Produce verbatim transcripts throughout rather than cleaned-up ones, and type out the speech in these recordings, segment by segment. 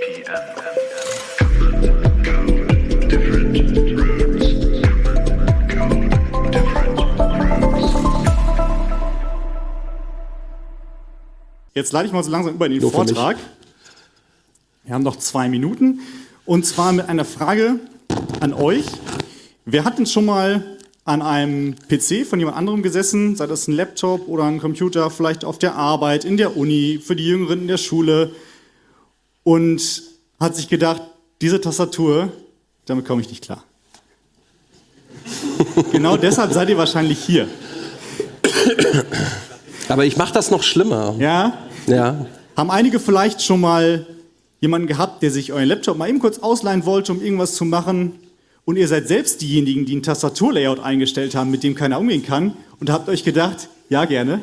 Jetzt leite ich mal so langsam über in den Nur Vortrag. Wir haben noch zwei Minuten. Und zwar mit einer Frage an euch. Wer hat denn schon mal an einem P C von jemand anderem gesessen, sei das ein Laptop oder ein Computer, vielleicht auf der Arbeit, in der Uni, für die Jüngeren in der Schule und hat sich gedacht, diese Tastatur, damit komme ich nicht klar. Genau deshalb seid ihr wahrscheinlich hier. Aber ich mache das noch schlimmer. Ja? Ja. Haben einige vielleicht schon mal jemanden gehabt, der sich euren Laptop mal eben kurz ausleihen wollte, um irgendwas zu machen und ihr seid selbst diejenigen, die ein Tastaturlayout eingestellt haben, mit dem keiner umgehen kann und habt euch gedacht, ja gerne.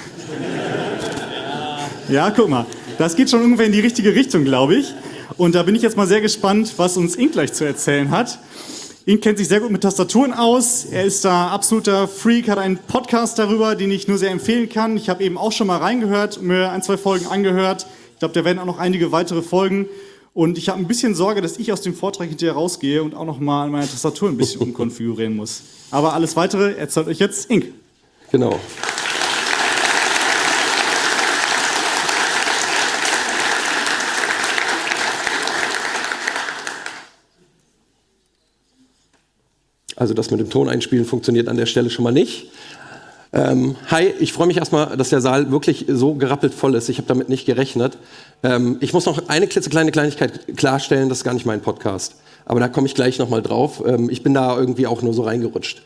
Ja, guck mal, das geht schon ungefähr in die richtige Richtung, glaube ich. Und da bin ich jetzt mal sehr gespannt, was uns Ink gleich zu erzählen hat. Ink kennt sich sehr gut mit Tastaturen aus. Er ist da absoluter Freak, hat einen Podcast darüber, den ich nur sehr empfehlen kann. Ich habe eben auch schon mal reingehört und mir ein, zwei Folgen angehört. Ich glaube, da werden auch noch einige weitere Folgen. Und ich habe ein bisschen Sorge, dass ich aus dem Vortrag hinterher rausgehe und auch noch mal an meiner Tastatur ein bisschen umkonfigurieren muss. Aber alles Weitere erzählt euch jetzt Ink. Genau. Also das mit dem Ton einspielen funktioniert an der Stelle schon mal nicht. Ähm, hi, ich freue mich erstmal, dass der Saal wirklich so gerappelt voll ist. Ich habe damit nicht gerechnet. Ähm, ich muss noch eine klitzekleine Kleinigkeit klarstellen, das ist gar nicht mein Podcast. Aber da komme ich gleich nochmal drauf. Ähm, ich bin da irgendwie auch nur so reingerutscht.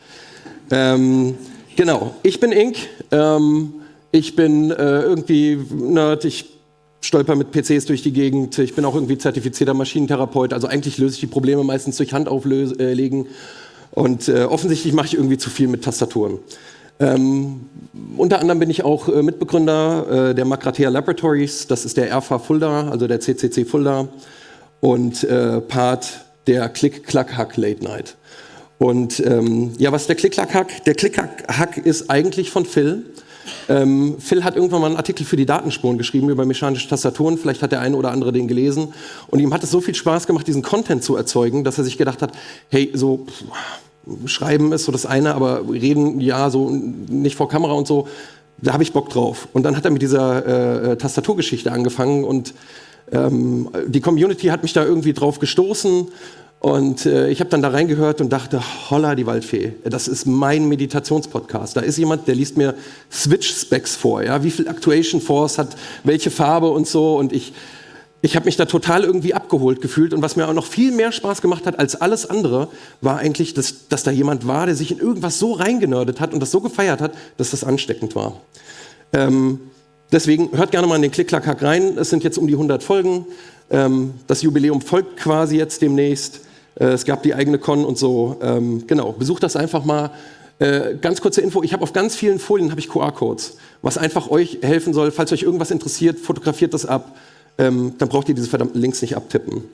Ähm, genau, ich bin Ink. Ähm, ich bin äh, irgendwie Nerd. Ich stolper mit P Cs durch die Gegend. Ich bin auch irgendwie zertifizierter Maschinentherapeut. Also eigentlich löse ich die Probleme meistens durch Hand auflegen. Und äh, offensichtlich mache ich irgendwie zu viel mit Tastaturen. Ähm, unter anderem bin ich auch äh, Mitbegründer äh, der Magrathea Laboratories. Das ist der R F A Fulda, also der C C C Fulda. Und äh, Part der Click-Clack-Hack Late Night. Und ähm, ja, was ist der Click-Clack-Hack? Der Click-Clack-Hack ist eigentlich von Phil. Ähm, Phil hat irgendwann mal einen Artikel für die Datenspuren geschrieben über mechanische Tastaturen. Vielleicht hat der eine oder andere den gelesen. Und ihm hat es so viel Spaß gemacht, diesen Content zu erzeugen, dass er sich gedacht hat, hey, so pff, Schreiben ist so das eine, aber reden, ja, so nicht vor Kamera und so, da habe ich Bock drauf. Und dann hat er mit dieser äh, Tastaturgeschichte angefangen und ähm, die Community hat mich da irgendwie drauf gestoßen. Und äh, ich habe dann da reingehört und dachte, holla die Waldfee, das ist mein Meditationspodcast. Da ist jemand, der liest mir Switch-Specs vor, ja, wie viel Actuation Force hat welche Farbe und so. Und ich, ich habe mich da total irgendwie abgeholt gefühlt. Und was mir auch noch viel mehr Spaß gemacht hat als alles andere, war eigentlich, dass, dass da jemand war, der sich in irgendwas so reingenördet hat und das so gefeiert hat, dass das ansteckend war. Ähm, deswegen hört gerne mal in den Klick-Klack-Hack rein. Es sind jetzt um die hundert Folgen. Ähm, das Jubiläum folgt quasi jetzt demnächst. Es gab die eigene Con und so. Ähm, genau, besucht das einfach mal. Äh, ganz kurze Info, ich habe auf ganz vielen Folien habe ich Q R-Codes, was einfach euch helfen soll, falls euch irgendwas interessiert, fotografiert das ab. Ähm, dann braucht ihr diese verdammten Links nicht abtippen.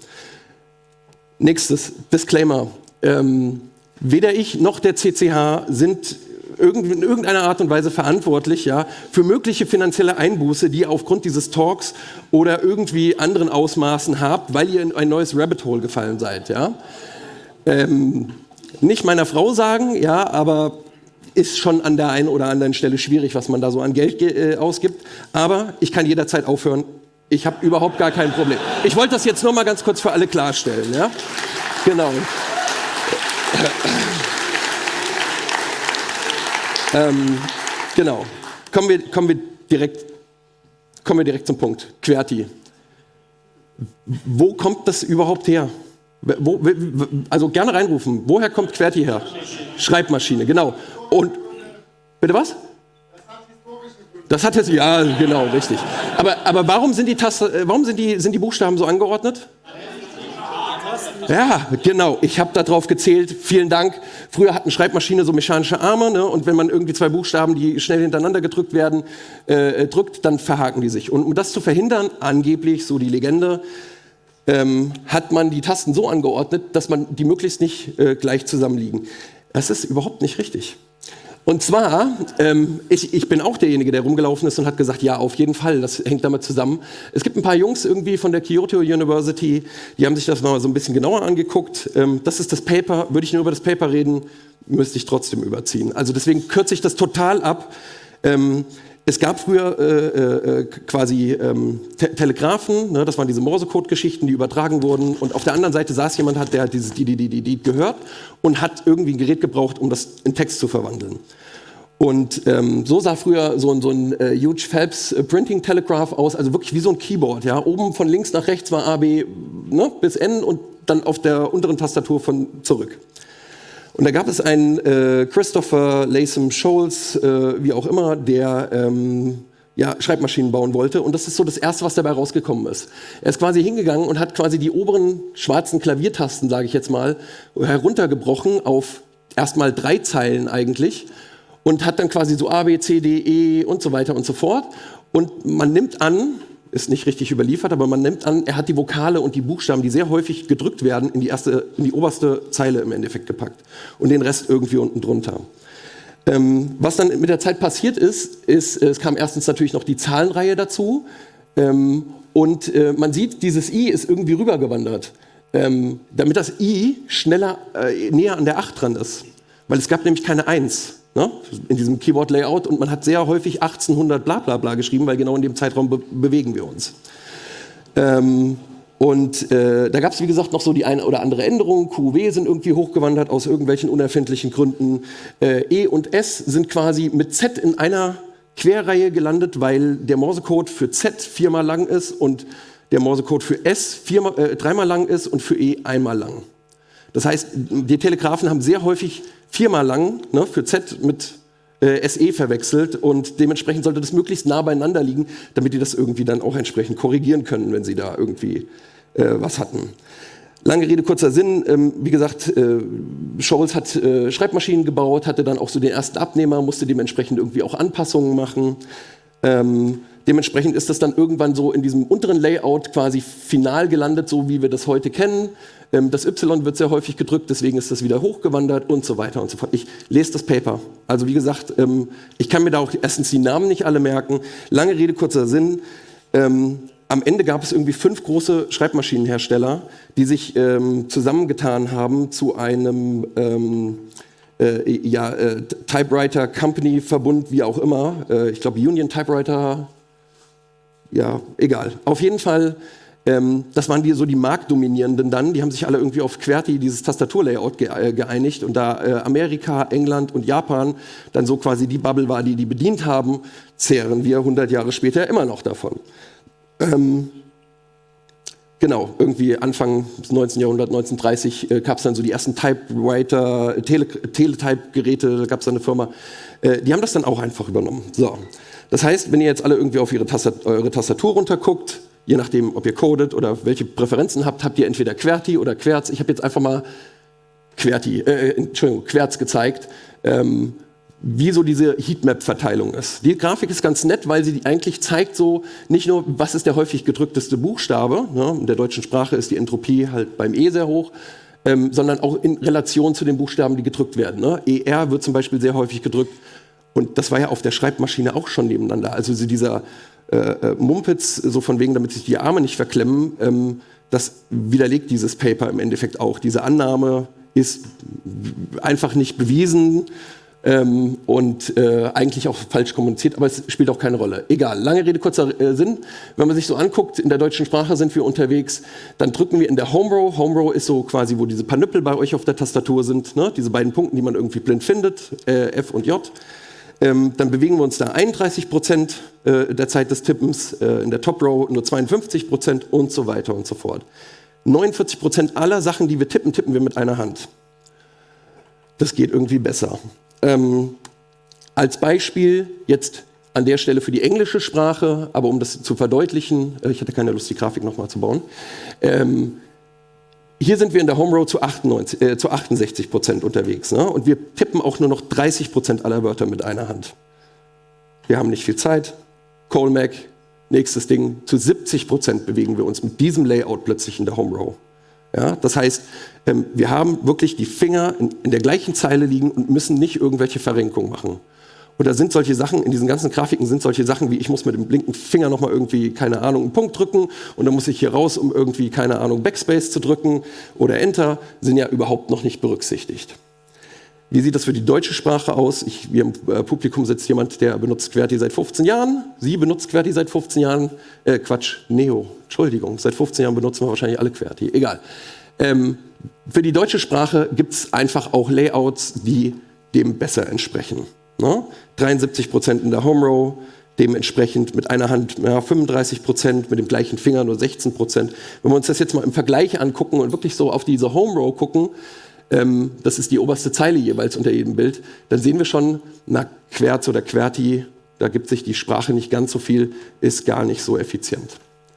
Nächstes, Disclaimer. Ähm, weder ich noch der C C H sind in irgendeiner Art und Weise verantwortlich, ja, für mögliche finanzielle Einbuße, die ihr aufgrund dieses Talks oder irgendwie anderen Ausmaßen habt, weil ihr in ein neues Rabbit Hole gefallen seid. Ja. Ähm, nicht meiner Frau sagen, ja, aber ist schon an der einen oder anderen Stelle schwierig, was man da so an Geld äh, ausgibt. Aber ich kann jederzeit aufhören. Ich habe überhaupt gar kein Problem. Ich wollte das jetzt nur mal ganz kurz für alle klarstellen. Ja? Genau. Ähm, genau. Kommen wir, kommen, wir direkt, kommen wir direkt zum Punkt. QWERTY. Wo kommt das überhaupt her? Wo, also gerne reinrufen. Woher kommt QWERTY her? Schreibmaschine, genau. Und bitte was? Das hat jetzt, ja, genau, richtig. Aber, aber warum sind die Taste, warum sind die, sind die Buchstaben so angeordnet? Ja, genau. Ich habe da drauf gezählt. Vielen Dank. Früher hatten Schreibmaschine so mechanische Arme, ne? Und wenn man irgendwie zwei Buchstaben, die schnell hintereinander gedrückt werden, äh, drückt, dann verhaken die sich. Und um das zu verhindern, angeblich, so die Legende, ähm, hat man die Tasten so angeordnet, dass man die möglichst nicht äh, gleich zusammenliegen. Das ist überhaupt nicht richtig. Und zwar, ähm, ich, ich bin auch derjenige, der rumgelaufen ist und hat gesagt, ja, auf jeden Fall, das hängt damit zusammen. Es gibt ein paar Jungs irgendwie von der Kyoto University, die haben sich das mal so ein bisschen genauer angeguckt. Ähm, das ist das Paper. Würde ich nur über das Paper reden, müsste ich trotzdem überziehen. Also deswegen kürze ich das total ab. Ähm, Es gab früher äh, äh, quasi ähm, Te Telegraphen, ne, das waren diese Morsecode-Geschichten, die übertragen wurden. Und auf der anderen Seite saß jemand, hat, der hat dieses die, die, die, die, die gehört und hat irgendwie ein Gerät gebraucht, um das in Text zu verwandeln. Und ähm, so sah früher so ein, so ein äh, Huge Phelps äh, Printing Telegraph aus, also wirklich wie so ein Keyboard. Ja? Oben von links nach rechts war A, B, ne, bis N und dann auf der unteren Tastatur von zurück. Und da gab es einen äh, Christopher Latham Scholes, äh, wie auch immer, der ähm, ja, Schreibmaschinen bauen wollte. Und das ist so das Erste, was dabei rausgekommen ist. Er ist quasi hingegangen und hat quasi die oberen schwarzen Klaviertasten, sage ich jetzt mal, heruntergebrochen auf erstmal drei Zeilen eigentlich. Und hat dann quasi so A, B, C, D, E und so weiter und so fort. Und man nimmt an, ist nicht richtig überliefert, aber man nimmt an, er hat die Vokale und die Buchstaben, die sehr häufig gedrückt werden, in die erste, in die oberste Zeile im Endeffekt gepackt und den Rest irgendwie unten drunter. Ähm, was dann mit der Zeit passiert ist, ist, es kam erstens natürlich noch die Zahlenreihe dazu ähm, und äh, man sieht, dieses I ist irgendwie rübergewandert, ähm, damit das I schneller äh, näher an der acht dran ist, weil es gab nämlich keine eins. Ne, in diesem Keyboard-Layout und man hat sehr häufig achtzehnhundert bla bla bla geschrieben, weil genau in dem Zeitraum be bewegen wir uns. Ähm, und äh, da gab es wie gesagt noch so die eine oder andere Änderung. Q, W sind irgendwie hochgewandert aus irgendwelchen unerfindlichen Gründen. Äh, E und S sind quasi mit Z in einer Querreihe gelandet, weil der Morsecode für Z viermal lang ist und der Morsecode für S viermal, äh, dreimal lang ist und für E einmal lang. Das heißt, die Telegraphen haben sehr häufig viermal lang, ne, für Z mit äh, S E verwechselt und dementsprechend sollte das möglichst nah beieinander liegen, damit die das irgendwie dann auch entsprechend korrigieren können, wenn sie da irgendwie äh, was hatten. Lange Rede, kurzer Sinn. Ähm, wie gesagt, äh, Scholes hat äh, Schreibmaschinen gebaut, hatte dann auch so den ersten Abnehmer, musste dementsprechend irgendwie auch Anpassungen machen. Ähm, dementsprechend ist das dann irgendwann so in diesem unteren Layout quasi final gelandet, so wie wir das heute kennen. Ähm, das Y wird sehr häufig gedrückt, deswegen ist das wieder hochgewandert und so weiter und so fort. Ich lese das Paper. Also wie gesagt, ähm, ich kann mir da auch erstens die Namen nicht alle merken. Lange Rede, kurzer Sinn. Ähm, am Ende gab es irgendwie fünf große Schreibmaschinenhersteller, die sich ähm, zusammengetan haben zu einem ähm, äh, ja, äh, Typewriter Company Verbund, wie auch immer. Äh, ich glaube Union Typewriter, ja, egal. Auf jeden Fall, ähm, das waren die, so die Marktdominierenden dann. Die haben sich alle irgendwie auf QWERTY, dieses Tastaturlayout, ge äh, geeinigt. Und da äh, Amerika, England und Japan dann so quasi die Bubble war, die die bedient haben, zehren wir hundert Jahre später immer noch davon. Ähm, genau, irgendwie Anfang des neunzehnten Jahrhunderts, neunzehnhundertdreißig, äh, gab es dann so die ersten Typewriter, Tele Teletype-Geräte, da gab es dann eine Firma, äh, die haben das dann auch einfach übernommen. So. Das heißt, wenn ihr jetzt alle irgendwie auf ihre Tastat eure Tastatur runterguckt, je nachdem, ob ihr codet oder welche Präferenzen habt, habt ihr entweder QWERTY oder QWERTZ. Ich habe jetzt einfach mal QWERTY, äh, Entschuldigung, QWERTZ gezeigt. Ähm, wie so diese Heatmap-Verteilung ist. Die Grafik ist ganz nett, weil sie eigentlich zeigt so, nicht nur, was ist der häufig gedrückteste Buchstabe, ne? In der deutschen Sprache ist die Entropie halt beim E sehr hoch, ähm, sondern auch in Relation zu den Buchstaben, die gedrückt werden. Ne? E R wird zum Beispiel sehr häufig gedrückt und das war ja auf der Schreibmaschine auch schon nebeneinander. Also so dieser äh, äh, Mumpitz, so von wegen, damit sich die Arme nicht verklemmen, ähm, das widerlegt dieses Paper im Endeffekt auch. Diese Annahme ist einfach nicht bewiesen, Ähm, und äh, eigentlich auch falsch kommuniziert, aber es spielt auch keine Rolle. Egal, lange Rede, kurzer äh, Sinn. Wenn man sich so anguckt, in der deutschen Sprache sind wir unterwegs, dann drücken wir in der Home Row. Home Row ist so quasi, wo diese Panüppel bei euch auf der Tastatur sind, ne? Diese beiden Punkte, die man irgendwie blind findet, äh, F und J. Ähm, dann bewegen wir uns da einunddreißig Prozent äh, der Zeit des Tippens, äh, in der Top Row nur zweiundfünfzig Prozent und so weiter und so fort. neunundvierzig Prozent aller Sachen, die wir tippen, tippen wir mit einer Hand. Das geht irgendwie besser. Ähm, als Beispiel jetzt an der Stelle für die englische Sprache, aber um das zu verdeutlichen, äh, ich hatte keine Lust, die Grafik nochmal zu bauen. Ähm, hier sind wir in der Home Row zu, achtundneunzig, äh, zu achtundsechzig Prozent unterwegs. Ne? Und wir tippen auch nur noch dreißig Prozent aller Wörter mit einer Hand. Wir haben nicht viel Zeit. Colmac, nächstes Ding, zu siebzig Prozent bewegen wir uns mit diesem Layout plötzlich in der Home Row. Ja, das heißt, ähm, wir haben wirklich die Finger in, in der gleichen Zeile liegen und müssen nicht irgendwelche Verrenkungen machen. Und da sind solche Sachen, in diesen ganzen Grafiken sind solche Sachen wie, ich muss mit dem linken Finger nochmal irgendwie, keine Ahnung, einen Punkt drücken und dann muss ich hier raus, um irgendwie, keine Ahnung, Backspace zu drücken oder Enter, sind ja überhaupt noch nicht berücksichtigt. Wie sieht das für die deutsche Sprache aus? Ich, hier im äh, Publikum sitzt jemand, der benutzt QWERTY seit fünfzehn Jahren. Sie benutzt QWERTY seit fünfzehn Jahren. Äh, Quatsch, Neo, Entschuldigung. Seit fünfzehn Jahren benutzen wir wahrscheinlich alle QWERTY. Egal. Ähm, für die deutsche Sprache gibt es einfach auch Layouts, die dem besser entsprechen. Ne? dreiundsiebzig Prozent in der Home Row, dementsprechend mit einer Hand ja, fünfunddreißig Prozent, mit dem gleichen Finger nur sechzehn Prozent. Wenn wir uns das jetzt mal im Vergleich angucken und wirklich so auf diese Home Row gucken, Ähm, das ist die oberste Zeile jeweils unter jedem Bild, dann sehen wir schon, na, Querz oder QWERTY, da gibt sich die Sprache nicht ganz so viel, ist gar nicht so effizient.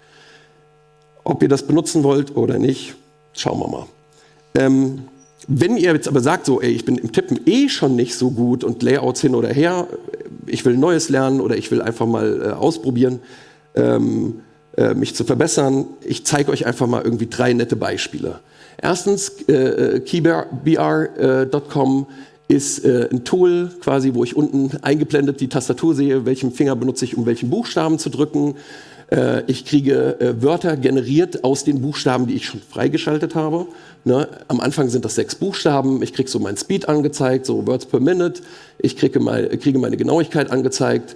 Ob ihr das benutzen wollt oder nicht, schauen wir mal. Ähm, wenn ihr jetzt aber sagt, so, ey, ich bin im Tippen eh schon nicht so gut und Layouts hin oder her, ich will Neues lernen oder ich will einfach mal äh, ausprobieren, ähm, äh, mich zu verbessern, ich zeige euch einfach mal irgendwie drei nette Beispiele. Erstens, äh, keybr Punkt com ist äh, ein Tool, quasi, wo ich unten eingeblendet die Tastatur sehe, welchen Finger benutze ich, um welchen Buchstaben zu drücken. Äh, ich kriege äh, Wörter generiert aus den Buchstaben, die ich schon freigeschaltet habe. Ne? Am Anfang sind das sechs Buchstaben. Ich kriege so meinen Speed angezeigt, so Words per Minute. Ich kriege, mal, kriege meine Genauigkeit angezeigt.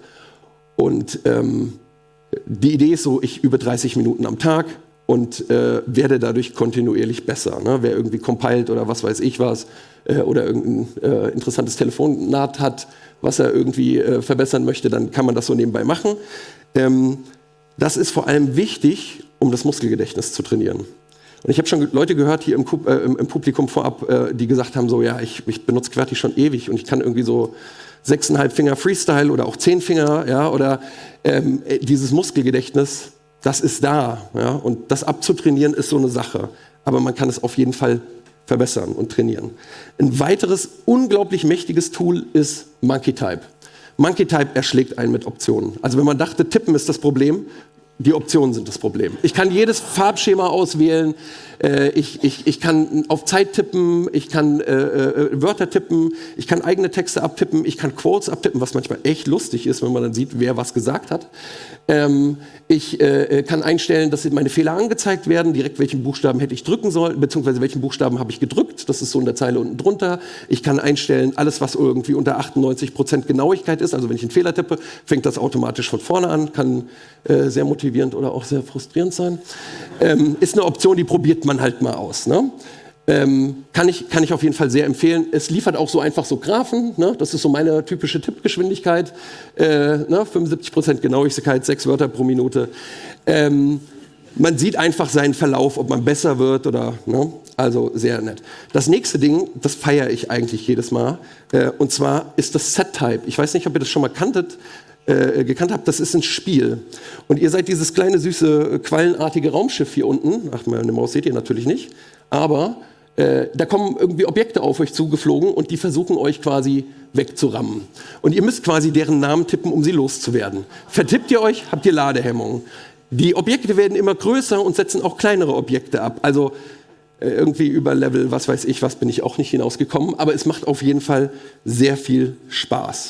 Und ähm, die Idee ist so, ich übe dreißig Minuten am Tag und äh, werde dadurch kontinuierlich besser. Ne? Wer irgendwie compiled oder was weiß ich was äh, oder irgendein äh, interessantes Telefonat hat, was er irgendwie äh, verbessern möchte, dann kann man das so nebenbei machen. Ähm, das ist vor allem wichtig, um das Muskelgedächtnis zu trainieren. Und ich habe schon Leute gehört hier im, äh, im Publikum vorab, äh, die gesagt haben, so ja, ich, ich benutze QWERTY schon ewig und ich kann irgendwie so sechseinhalb Finger Freestyle oder auch zehn Finger, ja, oder ähm, dieses Muskelgedächtnis, das ist da, ja, und das abzutrainieren ist so eine Sache, aber man kann es auf jeden Fall verbessern und trainieren. Ein weiteres unglaublich mächtiges Tool ist MonkeyType. MonkeyType erschlägt einen mit Optionen. Also wenn man dachte, Tippen ist das Problem, die Optionen sind das Problem. Ich kann jedes Farbschema auswählen, äh, ich, ich, ich kann auf Zeit tippen, ich kann äh, äh, Wörter tippen, ich kann eigene Texte abtippen, ich kann Quotes abtippen, was manchmal echt lustig ist, wenn man dann sieht, wer was gesagt hat. Ähm, ich äh, kann einstellen, dass meine Fehler angezeigt werden, direkt welchen Buchstaben hätte ich drücken sollen, beziehungsweise welchen Buchstaben habe ich gedrückt, das ist so in der Zeile unten drunter. Ich kann einstellen, alles was irgendwie unter achtundneunzig Prozent Genauigkeit ist, also wenn ich einen Fehler tippe, fängt das automatisch von vorne an, kann äh, sehr motivierend oder auch sehr frustrierend sein. Ähm, ist eine Option, die probiert man halt mal aus. Ne? Ähm, kann, ich, kann ich auf jeden Fall sehr empfehlen. Es liefert auch so einfach so Graphen. Ne? Das ist so meine typische Tippgeschwindigkeit. Äh, ne? fünfundsiebzig Prozent Genauigkeit, sechs Wörter pro Minute. Ähm, man sieht einfach seinen Verlauf, ob man besser wird oder. Ne? Also sehr nett. Das nächste Ding, das feiere ich eigentlich jedes Mal. Äh, und zwar ist das Set-Type. Ich weiß nicht, ob ihr das schon mal kanntet. Äh, gekannt habt, das ist ein Spiel. Und ihr seid dieses kleine, süße, quallenartige Raumschiff hier unten. Ach, meine Maus seht ihr natürlich nicht. Aber äh, da kommen irgendwie Objekte auf euch zugeflogen und die versuchen euch quasi wegzurammen. Und ihr müsst quasi deren Namen tippen, um sie loszuwerden. Vertippt ihr euch, habt ihr Ladehemmungen. Die Objekte werden immer größer und setzen auch kleinere Objekte ab. Also äh, irgendwie über Level, was weiß ich, was bin ich auch nicht hinausgekommen. Aber es macht auf jeden Fall sehr viel Spaß.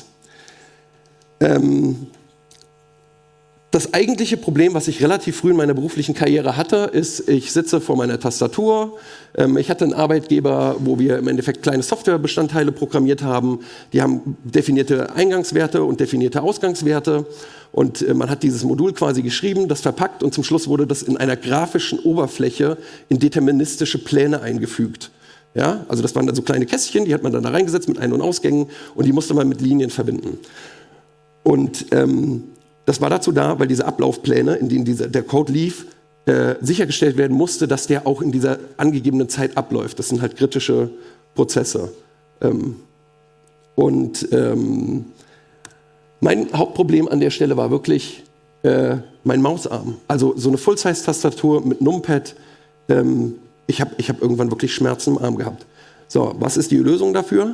Ähm, das eigentliche Problem, was ich relativ früh in meiner beruflichen Karriere hatte, ist, ich sitze vor meiner Tastatur. Ähm, ich hatte einen Arbeitgeber, wo wir im Endeffekt kleine Softwarebestandteile programmiert haben. Die haben definierte Eingangswerte und definierte Ausgangswerte. Und äh, man hat dieses Modul quasi geschrieben, das verpackt und zum Schluss wurde das in einer grafischen Oberfläche in deterministische Pläne eingefügt. Ja? Also das waren dann so kleine Kästchen, die hat man dann da reingesetzt mit Ein- und Ausgängen und die musste man mit Linien verbinden. Und ähm, das war dazu da, weil diese Ablaufpläne, in denen dieser, der Code lief, äh, sichergestellt werden musste, dass der auch in dieser angegebenen Zeit abläuft. Das sind halt kritische Prozesse. Ähm, und ähm, mein Hauptproblem an der Stelle war wirklich äh, mein Mausarm. Also so eine Full-Size-Tastatur mit Numpad. Ähm, ich habe ich hab irgendwann wirklich Schmerzen im Arm gehabt. So, was ist die Lösung dafür?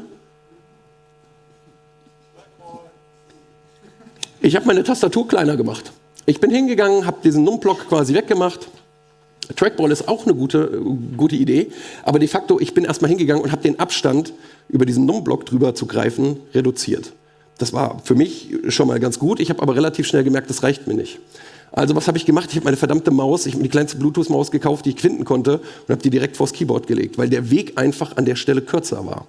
Ich habe meine Tastatur kleiner gemacht. Ich bin hingegangen, habe diesen Numblock quasi weggemacht, Trackball ist auch eine gute, gute Idee, aber de facto, ich bin erstmal hingegangen und habe den Abstand über diesen Num-Block drüber zu greifen reduziert. Das war für mich schon mal ganz gut, ich habe aber relativ schnell gemerkt, das reicht mir nicht. Also was habe ich gemacht? Ich habe meine verdammte Maus, ich habe mir die kleinste Bluetooth-Maus gekauft, die ich finden konnte und habe die direkt vors Keyboard gelegt, weil der Weg einfach an der Stelle kürzer war.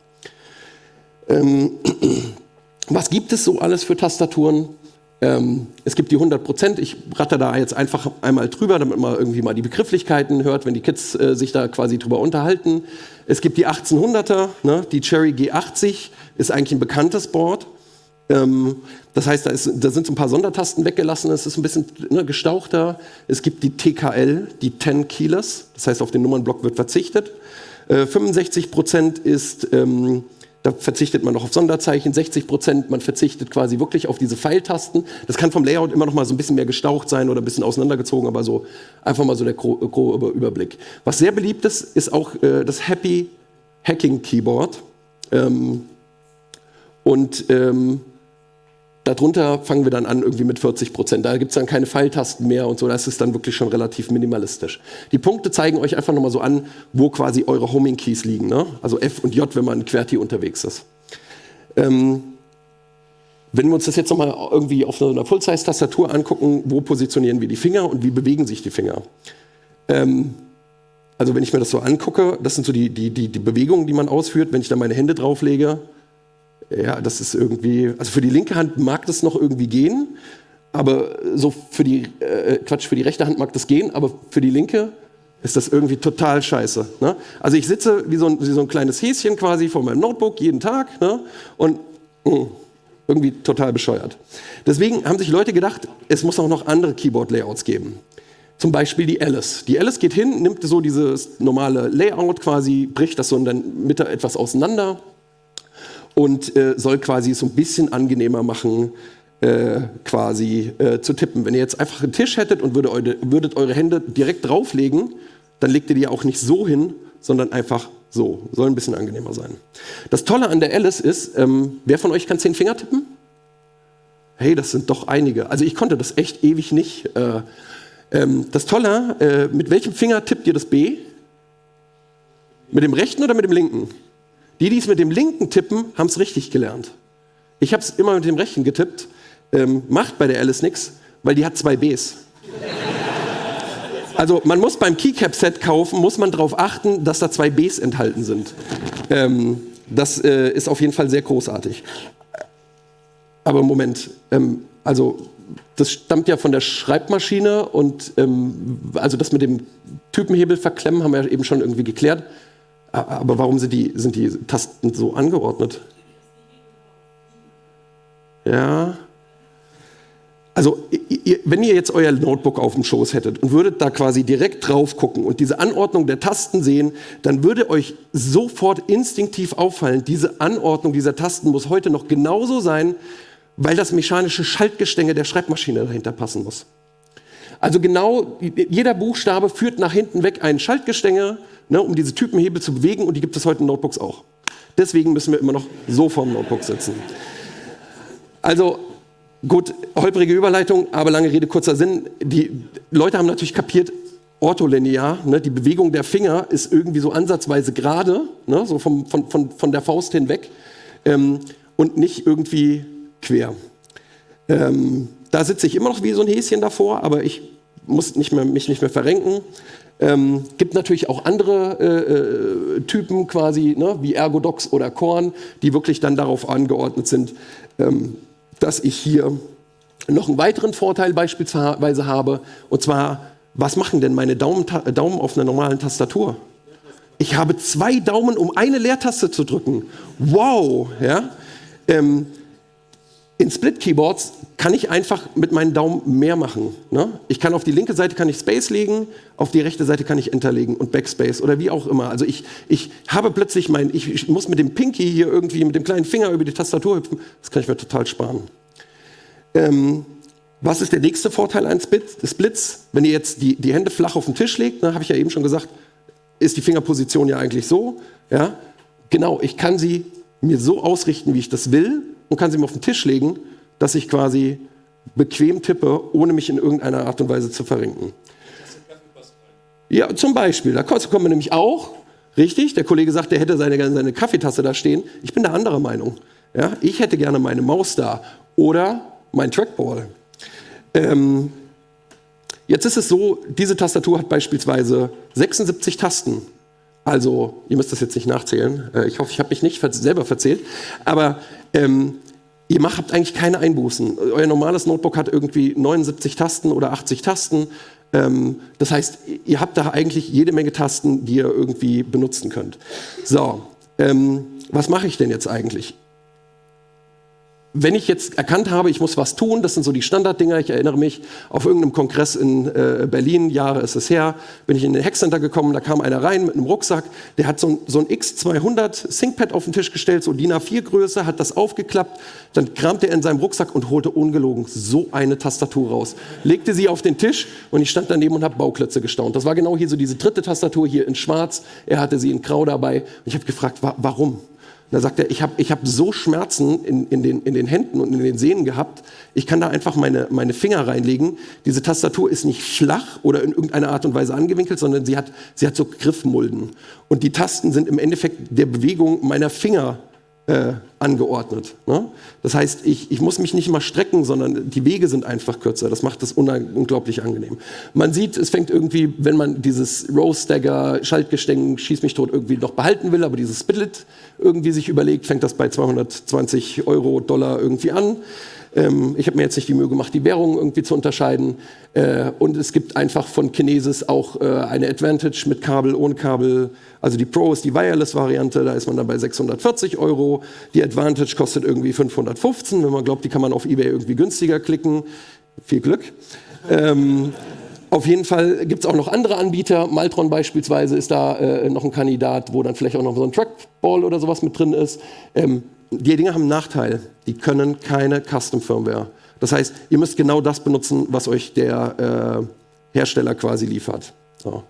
Ähm, was gibt es so alles für Tastaturen? Ähm, es gibt die hundert Prozent, ich ratter da jetzt einfach einmal drüber, damit man irgendwie mal die Begrifflichkeiten hört, wenn die Kids äh, sich da quasi drüber unterhalten. Es gibt die achtzehnhunderter, ne? Die Cherry G achtzig ist eigentlich ein bekanntes Board. Ähm, das heißt, da, ist, da sind so ein paar Sondertasten weggelassen, es ist ein bisschen ne, gestauchter. Es gibt die T K L, die zehn Keyless, das heißt, auf den Nummernblock wird verzichtet. Äh, fünfundsechzig Prozent ist, ähm, da verzichtet man noch auf Sonderzeichen, sechzig Prozent, man verzichtet quasi wirklich auf diese Pfeiltasten. Das kann vom Layout immer noch mal so ein bisschen mehr gestaucht sein oder ein bisschen auseinandergezogen, aber so einfach mal so der grobe gro Überblick. Was sehr beliebt ist, ist auch äh, das Happy Hacking Keyboard. Ähm, und ähm, darunter fangen wir dann an irgendwie mit vierzig Prozent. Da gibt es dann keine Pfeiltasten mehr und so. Das ist dann wirklich schon relativ minimalistisch. Die Punkte zeigen euch einfach nochmal so an, wo quasi eure Homing-Keys liegen. Ne? Also F und J, wenn man QWERTY unterwegs ist. Ähm, wenn wir uns das jetzt nochmal irgendwie auf einer Full-Size-Tastatur angucken, wo positionieren wir die Finger und wie bewegen sich die Finger? Ähm, also wenn ich mir das so angucke, das sind so die, die, die, die Bewegungen, die man ausführt, wenn ich da meine Hände drauflege. Ja, das ist irgendwie, also für die linke Hand mag das noch irgendwie gehen, aber so für die, äh, Quatsch, für die rechte Hand mag das gehen, aber für die linke ist das irgendwie total scheiße. Ne? Also ich sitze wie so, ein, wie so ein kleines Häschen quasi vor meinem Notebook jeden Tag, ne? Und mh, irgendwie total bescheuert. Deswegen haben sich Leute gedacht, es muss auch noch andere Keyboard-Layouts geben. Zum Beispiel die Alice. Die Alice geht hin, nimmt so dieses normale Layout quasi, bricht das so in der Mitte etwas auseinander und äh, soll quasi es so ein bisschen angenehmer machen, äh, quasi äh, zu tippen. Wenn ihr jetzt einfach einen Tisch hättet und würde eure, würdet eure Hände direkt drauflegen, dann legt ihr die ja auch nicht so hin, sondern einfach so. Soll ein bisschen angenehmer sein. Das Tolle an der Alice ist, ähm, wer von euch kann zehn Finger tippen? Hey, das sind doch einige. Also ich konnte das echt ewig nicht. Äh, ähm, das Tolle, äh, mit welchem Finger tippt ihr das B? Mit dem rechten oder mit dem linken? Die, die es mit dem linken tippen, haben es richtig gelernt. Ich habe es immer mit dem rechten getippt. Ähm, macht bei der Alice nichts, weil die hat zwei Bs. Also man muss beim Keycap-Set kaufen, muss man darauf achten, dass da zwei Bs enthalten sind. Ähm, das äh, ist auf jeden Fall sehr großartig. Aber Moment, ähm, also das stammt ja von der Schreibmaschine und ähm, also das mit dem Typenhebel verklemmen haben wir ja eben schon irgendwie geklärt. Aber warum sind die, sind die Tasten so angeordnet? Ja. Also, ihr, wenn ihr jetzt euer Notebook auf dem Schoß hättet und würdet da quasi direkt drauf gucken und diese Anordnung der Tasten sehen, dann würde euch sofort instinktiv auffallen, diese Anordnung dieser Tasten muss heute noch genauso sein, weil das mechanische Schaltgestänge der Schreibmaschine dahinter passen muss. Also genau, jeder Buchstabe führt nach hinten weg ein Schaltgestänge, ne, um diese Typenhebel zu bewegen, und die gibt es heute in Notebooks auch. Deswegen müssen wir immer noch so vorm Notebook sitzen. Also gut, holprige Überleitung, aber lange Rede, kurzer Sinn. Die Leute haben natürlich kapiert, ortholinear, ne, die Bewegung der Finger ist irgendwie so ansatzweise gerade, ne, so vom, von, von, von der Faust hinweg, ähm, und nicht irgendwie quer. Ähm, da sitze ich immer noch wie so ein Häschen davor, aber ich muss nicht mehr, mich nicht mehr verrenken. Ähm, gibt natürlich auch andere äh, äh, Typen quasi, ne, wie Ergodox oder Korn, die wirklich dann darauf angeordnet sind, ähm, dass ich hier noch einen weiteren Vorteil beispielsweise habe. Und zwar, was machen denn meine Daumen, Daumen auf einer normalen Tastatur? Ich habe zwei Daumen, um eine Leertaste zu drücken. Wow! Ja? Ähm, in Split-Keyboards kann ich einfach mit meinen Daumen mehr machen. Ne? Ich kann auf die linke Seite kann ich Space legen, auf die rechte Seite kann ich Enter legen und Backspace oder wie auch immer. Also ich, ich habe plötzlich mein, ich, ich muss mit dem Pinky hier irgendwie mit dem kleinen Finger über die Tastatur hüpfen. Das kann ich mir total sparen. Ähm, was ist der nächste Vorteil eines Splits? Wenn ihr jetzt die, die Hände flach auf den Tisch legt, ne, habe ich ja eben schon gesagt, ist die Fingerposition ja eigentlich so. Ja? Genau, ich kann sie mir so ausrichten, wie ich das will, und kann sie mir auf den Tisch legen, dass ich quasi bequem tippe, ohne mich in irgendeiner Art und Weise zu verrenken. Ja, zum Beispiel. Da kommt man nämlich auch, richtig, der Kollege sagt, der hätte seine, seine Kaffeetasse da stehen. Ich bin da anderer Meinung. Ja, ich hätte gerne meine Maus da oder mein Trackball. Ähm, jetzt ist es so, diese Tastatur hat beispielsweise sechsundsiebzig Tasten. Also, ihr müsst das jetzt nicht nachzählen. Äh, ich hoffe, ich habe mich nicht ver- selber verzählt. Aber ähm, ihr macht, habt eigentlich keine Einbußen. Euer normales Notebook hat irgendwie neunundsiebzig Tasten oder achtzig Tasten. Ähm, das heißt, ihr habt da eigentlich jede Menge Tasten, die ihr irgendwie benutzen könnt. So, ähm, was mache ich denn jetzt eigentlich? Wenn ich jetzt erkannt habe, ich muss was tun, das sind so die Standarddinger. Ich erinnere mich, auf irgendeinem Kongress in äh, Berlin, Jahre ist es her, bin ich in den Hackcenter gekommen, da kam einer rein mit einem Rucksack, der hat so ein, so ein X zweihundert ThinkPad auf den Tisch gestellt, so D I N A vier Größe, hat das aufgeklappt, dann kramte er in seinem Rucksack und holte ungelogen so eine Tastatur raus. Legte sie auf den Tisch und ich stand daneben und habe Bauklötze gestaunt. Das war genau hier so diese dritte Tastatur hier in schwarz, er hatte sie in grau dabei und ich habe gefragt, wa warum? Da sagt er, ich habe ich hab so Schmerzen in, in, den, in den Händen und in den Sehnen gehabt, ich kann da einfach meine, meine Finger reinlegen. Diese Tastatur ist nicht flach oder in irgendeiner Art und Weise angewinkelt, sondern sie hat, sie hat so Griffmulden. Und die Tasten sind im Endeffekt der Bewegung meiner Finger äh, angeordnet. Ne? Das heißt, ich, ich muss mich nicht mal strecken, sondern die Wege sind einfach kürzer. Das macht das unglaublich angenehm. Man sieht, es fängt irgendwie, wenn man dieses Row-Stagger, Schaltgestänge, schieß mich tot irgendwie noch behalten will, aber dieses Split irgendwie sich überlegt, fängt das bei zweihundertzwanzig Euro, Dollar irgendwie an. Ähm, ich habe mir jetzt nicht die Mühe gemacht, die Währungen irgendwie zu unterscheiden. Äh, und es gibt einfach von Kinesis auch äh, eine Advantage mit Kabel, ohne Kabel. Also die Pro ist die Wireless-Variante, da ist man dann bei sechshundertvierzig Euro. Die Advantage kostet irgendwie fünfhundertfünfzehn. Wenn man glaubt, die kann man auf eBay irgendwie günstiger klicken. Viel Glück. Ähm, Auf jeden Fall gibt es auch noch andere Anbieter. Maltron beispielsweise ist da äh, noch ein Kandidat, wo dann vielleicht auch noch so ein Trackball oder sowas mit drin ist. Ähm, die Dinge haben einen Nachteil. Die können keine Custom-Firmware. Das heißt, ihr müsst genau das benutzen, was euch der äh, Hersteller quasi liefert. So.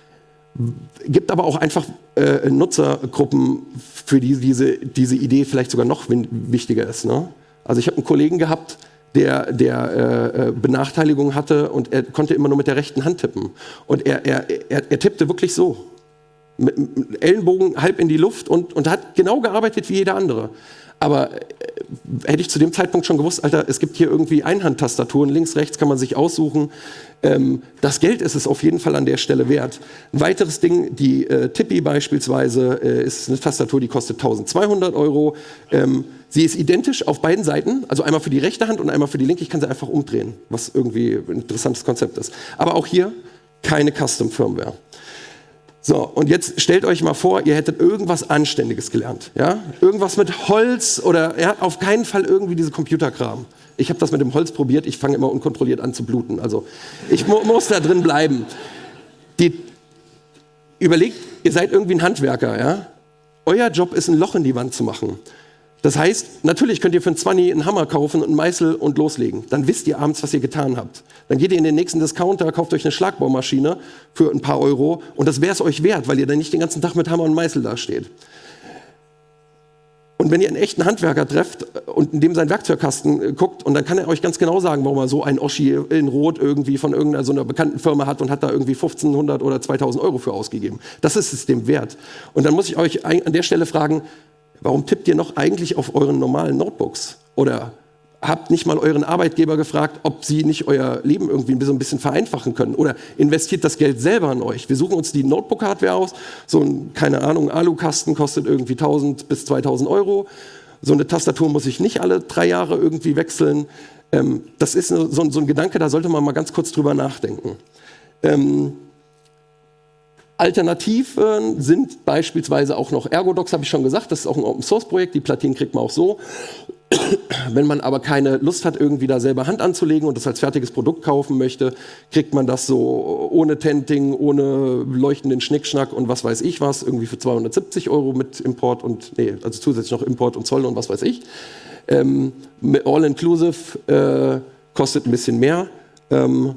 Gibt aber auch einfach äh, Nutzergruppen, für die diese, diese Idee vielleicht sogar noch wichtiger ist. Ne? Also ich habe einen Kollegen gehabt, der, der äh, Benachteiligung hatte und er konnte immer nur mit der rechten Hand tippen. Und er, er, er, er tippte wirklich so. Mit, mit Ellenbogen halb in die Luft und, und hat genau gearbeitet wie jeder andere. Aber äh, hätte ich zu dem Zeitpunkt schon gewusst, Alter, es gibt hier irgendwie Einhandtastaturen, links, rechts kann man sich aussuchen. Ähm, das Geld ist es auf jeden Fall an der Stelle wert. Ein weiteres Ding, die äh, Tippi beispielsweise, äh, ist eine Tastatur, die kostet eintausendzweihundert Euro. Ähm, sie ist identisch auf beiden Seiten, also einmal für die rechte Hand und einmal für die linke. Ich kann sie einfach umdrehen, was irgendwie ein interessantes Konzept ist. Aber auch hier keine Custom-Firmware. So, und jetzt stellt euch mal vor, ihr hättet irgendwas Anständiges gelernt. Ja? Irgendwas mit Holz oder ja, auf keinen Fall irgendwie diese Computerkram. Ich habe das mit dem Holz probiert, ich fange immer unkontrolliert an zu bluten. Also ich mu muss da drin bleiben. Die, überlegt, ihr seid irgendwie ein Handwerker. Ja? Euer Job ist, ein Loch in die Wand zu machen. Das heißt, natürlich könnt ihr für einen Zwanni einen Hammer kaufen, einen Meißel und loslegen. Dann wisst ihr abends, was ihr getan habt. Dann geht ihr in den nächsten Discounter, kauft euch eine Schlagbohrmaschine für ein paar Euro und das wäre es euch wert, weil ihr dann nicht den ganzen Tag mit Hammer und Meißel dasteht. Und wenn ihr einen echten Handwerker trefft und in dem sein Werkzeugkasten guckt, und dann kann er euch ganz genau sagen, warum er so ein Oschi in Rot irgendwie von irgendeiner so einer bekannten Firma hat und hat da irgendwie fünfzehnhundert oder zweitausend Euro für ausgegeben. Das ist es dem wert. Und dann muss ich euch an der Stelle fragen, warum tippt ihr noch eigentlich auf euren normalen Notebooks? Oder habt nicht mal euren Arbeitgeber gefragt, ob sie nicht euer Leben irgendwie so ein bisschen vereinfachen können? Oder investiert das Geld selber an euch? Wir suchen uns die Notebook-Hardware aus. So ein, keine Ahnung, Alukasten kostet irgendwie tausend bis zweitausend Euro. So eine Tastatur muss ich nicht alle drei Jahre irgendwie wechseln. Ähm, das ist so, so ein Gedanke, da sollte man mal ganz kurz drüber nachdenken. Ähm, Alternativen sind beispielsweise auch noch Ergodox, habe ich schon gesagt, das ist auch ein Open-Source-Projekt, die Platinen kriegt man auch so. Wenn man aber keine Lust hat, irgendwie da selber Hand anzulegen und das als fertiges Produkt kaufen möchte, kriegt man das so ohne Tenting, ohne leuchtenden Schnickschnack und was weiß ich was, irgendwie für zweihundertsiebzig Euro mit Import und, nee, also zusätzlich noch Import und Zoll und was weiß ich. Ähm, All-inclusive äh, kostet ein bisschen mehr. Ähm,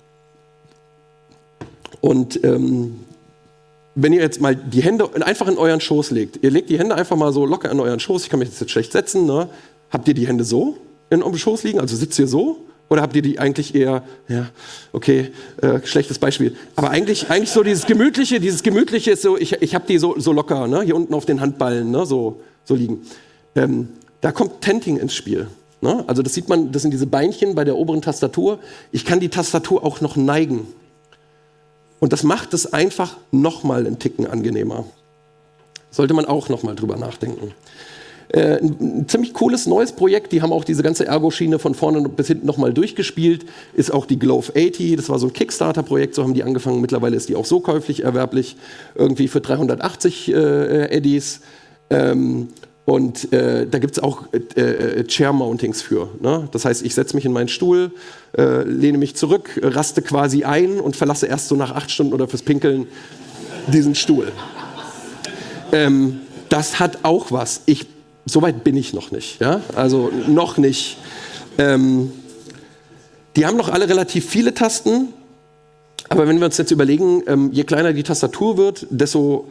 und ähm, wenn ihr jetzt mal die Hände einfach in euren Schoß legt, ihr legt die Hände einfach mal so locker in euren Schoß, ich kann mich jetzt schlecht setzen, ne? Habt ihr die Hände so in eurem Schoß liegen, also sitzt ihr so Oder habt ihr die eigentlich eher, ja, okay, äh, schlechtes Beispiel. Aber eigentlich, eigentlich so dieses Gemütliche, dieses Gemütliche ist so, ich, ich habe die so, so locker, ne? Hier unten auf den Handballen, ne? so, so liegen. Ähm, da kommt Tenting ins Spiel. Ne? Also das sieht man, das sind diese Beinchen bei der oberen Tastatur. Ich kann die Tastatur auch noch neigen. Und das macht es einfach nochmal einen Ticken angenehmer. Sollte man auch nochmal drüber nachdenken. Äh, ein, ein ziemlich cooles neues Projekt, die haben auch diese ganze Ergo-Schiene von vorne bis hinten nochmal durchgespielt, ist auch die Glove achtzig, das war so ein Kickstarter-Projekt, so haben die angefangen, mittlerweile ist die auch so käuflich erwerblich, irgendwie für dreihundertachtzig äh, Eddies. Ähm, und äh, da gibt es auch äh, äh, Chair-Mountings für. Ne? Das heißt, ich setze mich in meinen Stuhl, äh, lehne mich zurück, raste quasi ein und verlasse erst so nach acht Stunden oder fürs Pinkeln diesen Stuhl. Ähm, das hat auch was. Ich Soweit bin ich noch nicht, ja? Also noch nicht. Ähm, die haben noch alle relativ viele Tasten, aber wenn wir uns jetzt überlegen, ähm, je kleiner die Tastatur wird, desto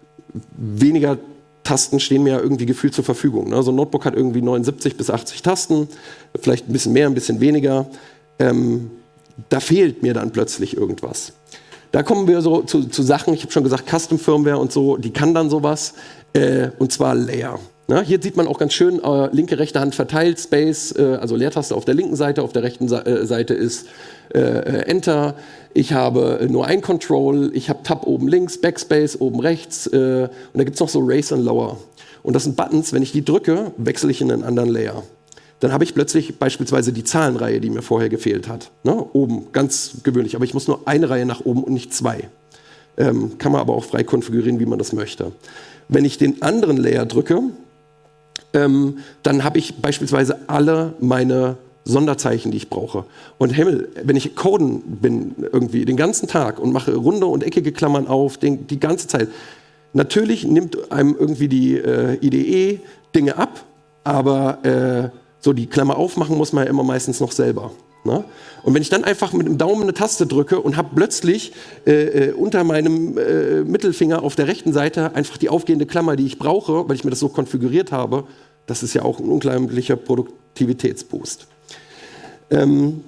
weniger Tasten stehen mir ja irgendwie gefühlt zur Verfügung. Ne? So ein Notebook hat irgendwie neunundsiebzig bis achtzig Tasten, vielleicht ein bisschen mehr, ein bisschen weniger. Ähm, da fehlt mir dann plötzlich irgendwas. Da kommen wir so zu, zu Sachen, ich habe schon gesagt, Custom-Firmware und so, die kann dann sowas, äh, und zwar Layer. Na, hier sieht man auch ganz schön, äh, linke, rechte Hand verteilt, Space, äh, also Leertaste auf der linken Seite, auf der rechten Sa äh, Seite ist äh, Enter. Ich habe nur ein Control, ich habe Tab oben links, Backspace oben rechts, äh, und da gibt es noch so Raise and Lower. Und das sind Buttons, wenn ich die drücke, wechsle ich in einen anderen Layer. Dann habe ich plötzlich beispielsweise die Zahlenreihe, die mir vorher gefehlt hat. Ne? Oben, ganz gewöhnlich, aber ich muss nur eine Reihe nach oben und nicht zwei. Ähm, kann man aber auch frei konfigurieren, wie man das möchte. Wenn ich den anderen Layer drücke, Ähm, dann habe ich beispielsweise alle meine Sonderzeichen, die ich brauche. Und Himmel, wenn ich coden bin irgendwie den ganzen Tag und mache runde und eckige Klammern auf, den, die ganze Zeit, natürlich nimmt einem irgendwie die äh, I D E Dinge ab, aber äh, so die Klammer aufmachen muss man ja immer meistens noch selber. Ne? Und wenn ich dann einfach mit dem Daumen eine Taste drücke und habe plötzlich äh, äh, unter meinem äh, Mittelfinger auf der rechten Seite einfach die aufgehende Klammer, die ich brauche, weil ich mir das so konfiguriert habe, das ist ja auch ein unglaublicher Produktivitätsboost. Ähm,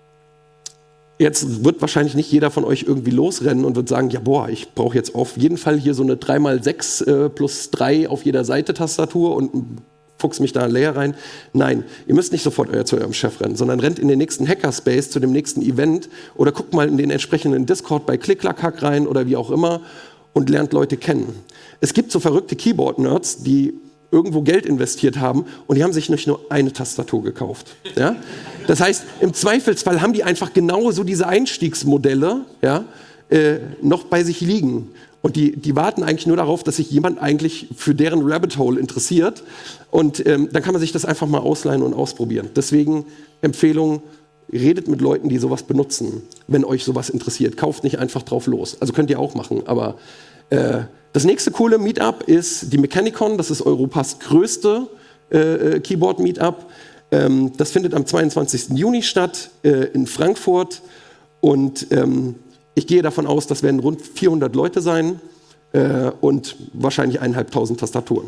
jetzt wird wahrscheinlich nicht jeder von euch irgendwie losrennen und wird sagen, ja boah, ich brauche jetzt auf jeden Fall hier so eine drei mal sechs äh, plus drei auf jeder Seite Tastatur und fuchs mich da ein Layer rein. Nein, ihr müsst nicht sofort euer, zu eurem Chef rennen, sondern rennt in den nächsten Hackerspace, zu dem nächsten Event oder guckt mal in den entsprechenden Discord bei Klick-Klack-Hack rein oder wie auch immer und lernt Leute kennen. Es gibt so verrückte Keyboard-Nerds, die irgendwo Geld investiert haben und die haben sich nicht nur eine Tastatur gekauft. Ja? Das heißt, im Zweifelsfall haben die einfach genau so diese Einstiegsmodelle, ja, äh, noch bei sich liegen. Und die, die warten eigentlich nur darauf, dass sich jemand eigentlich für deren Rabbit Hole interessiert. Und ähm, dann kann man sich das einfach mal ausleihen und ausprobieren. Deswegen Empfehlung, redet mit Leuten, die sowas benutzen, wenn euch sowas interessiert. Kauft nicht einfach drauf los. Also könnt ihr auch machen. Aber äh, das nächste coole Meetup ist die Mechanicon. Das ist Europas größte äh, Keyboard-Meetup. Ähm, das findet am zweiundzwanzigsten Juni statt äh, in Frankfurt. Und ähm, ich gehe davon aus, das werden rund vierhundert Leute sein äh, und wahrscheinlich eineinhalbtausend Tastaturen.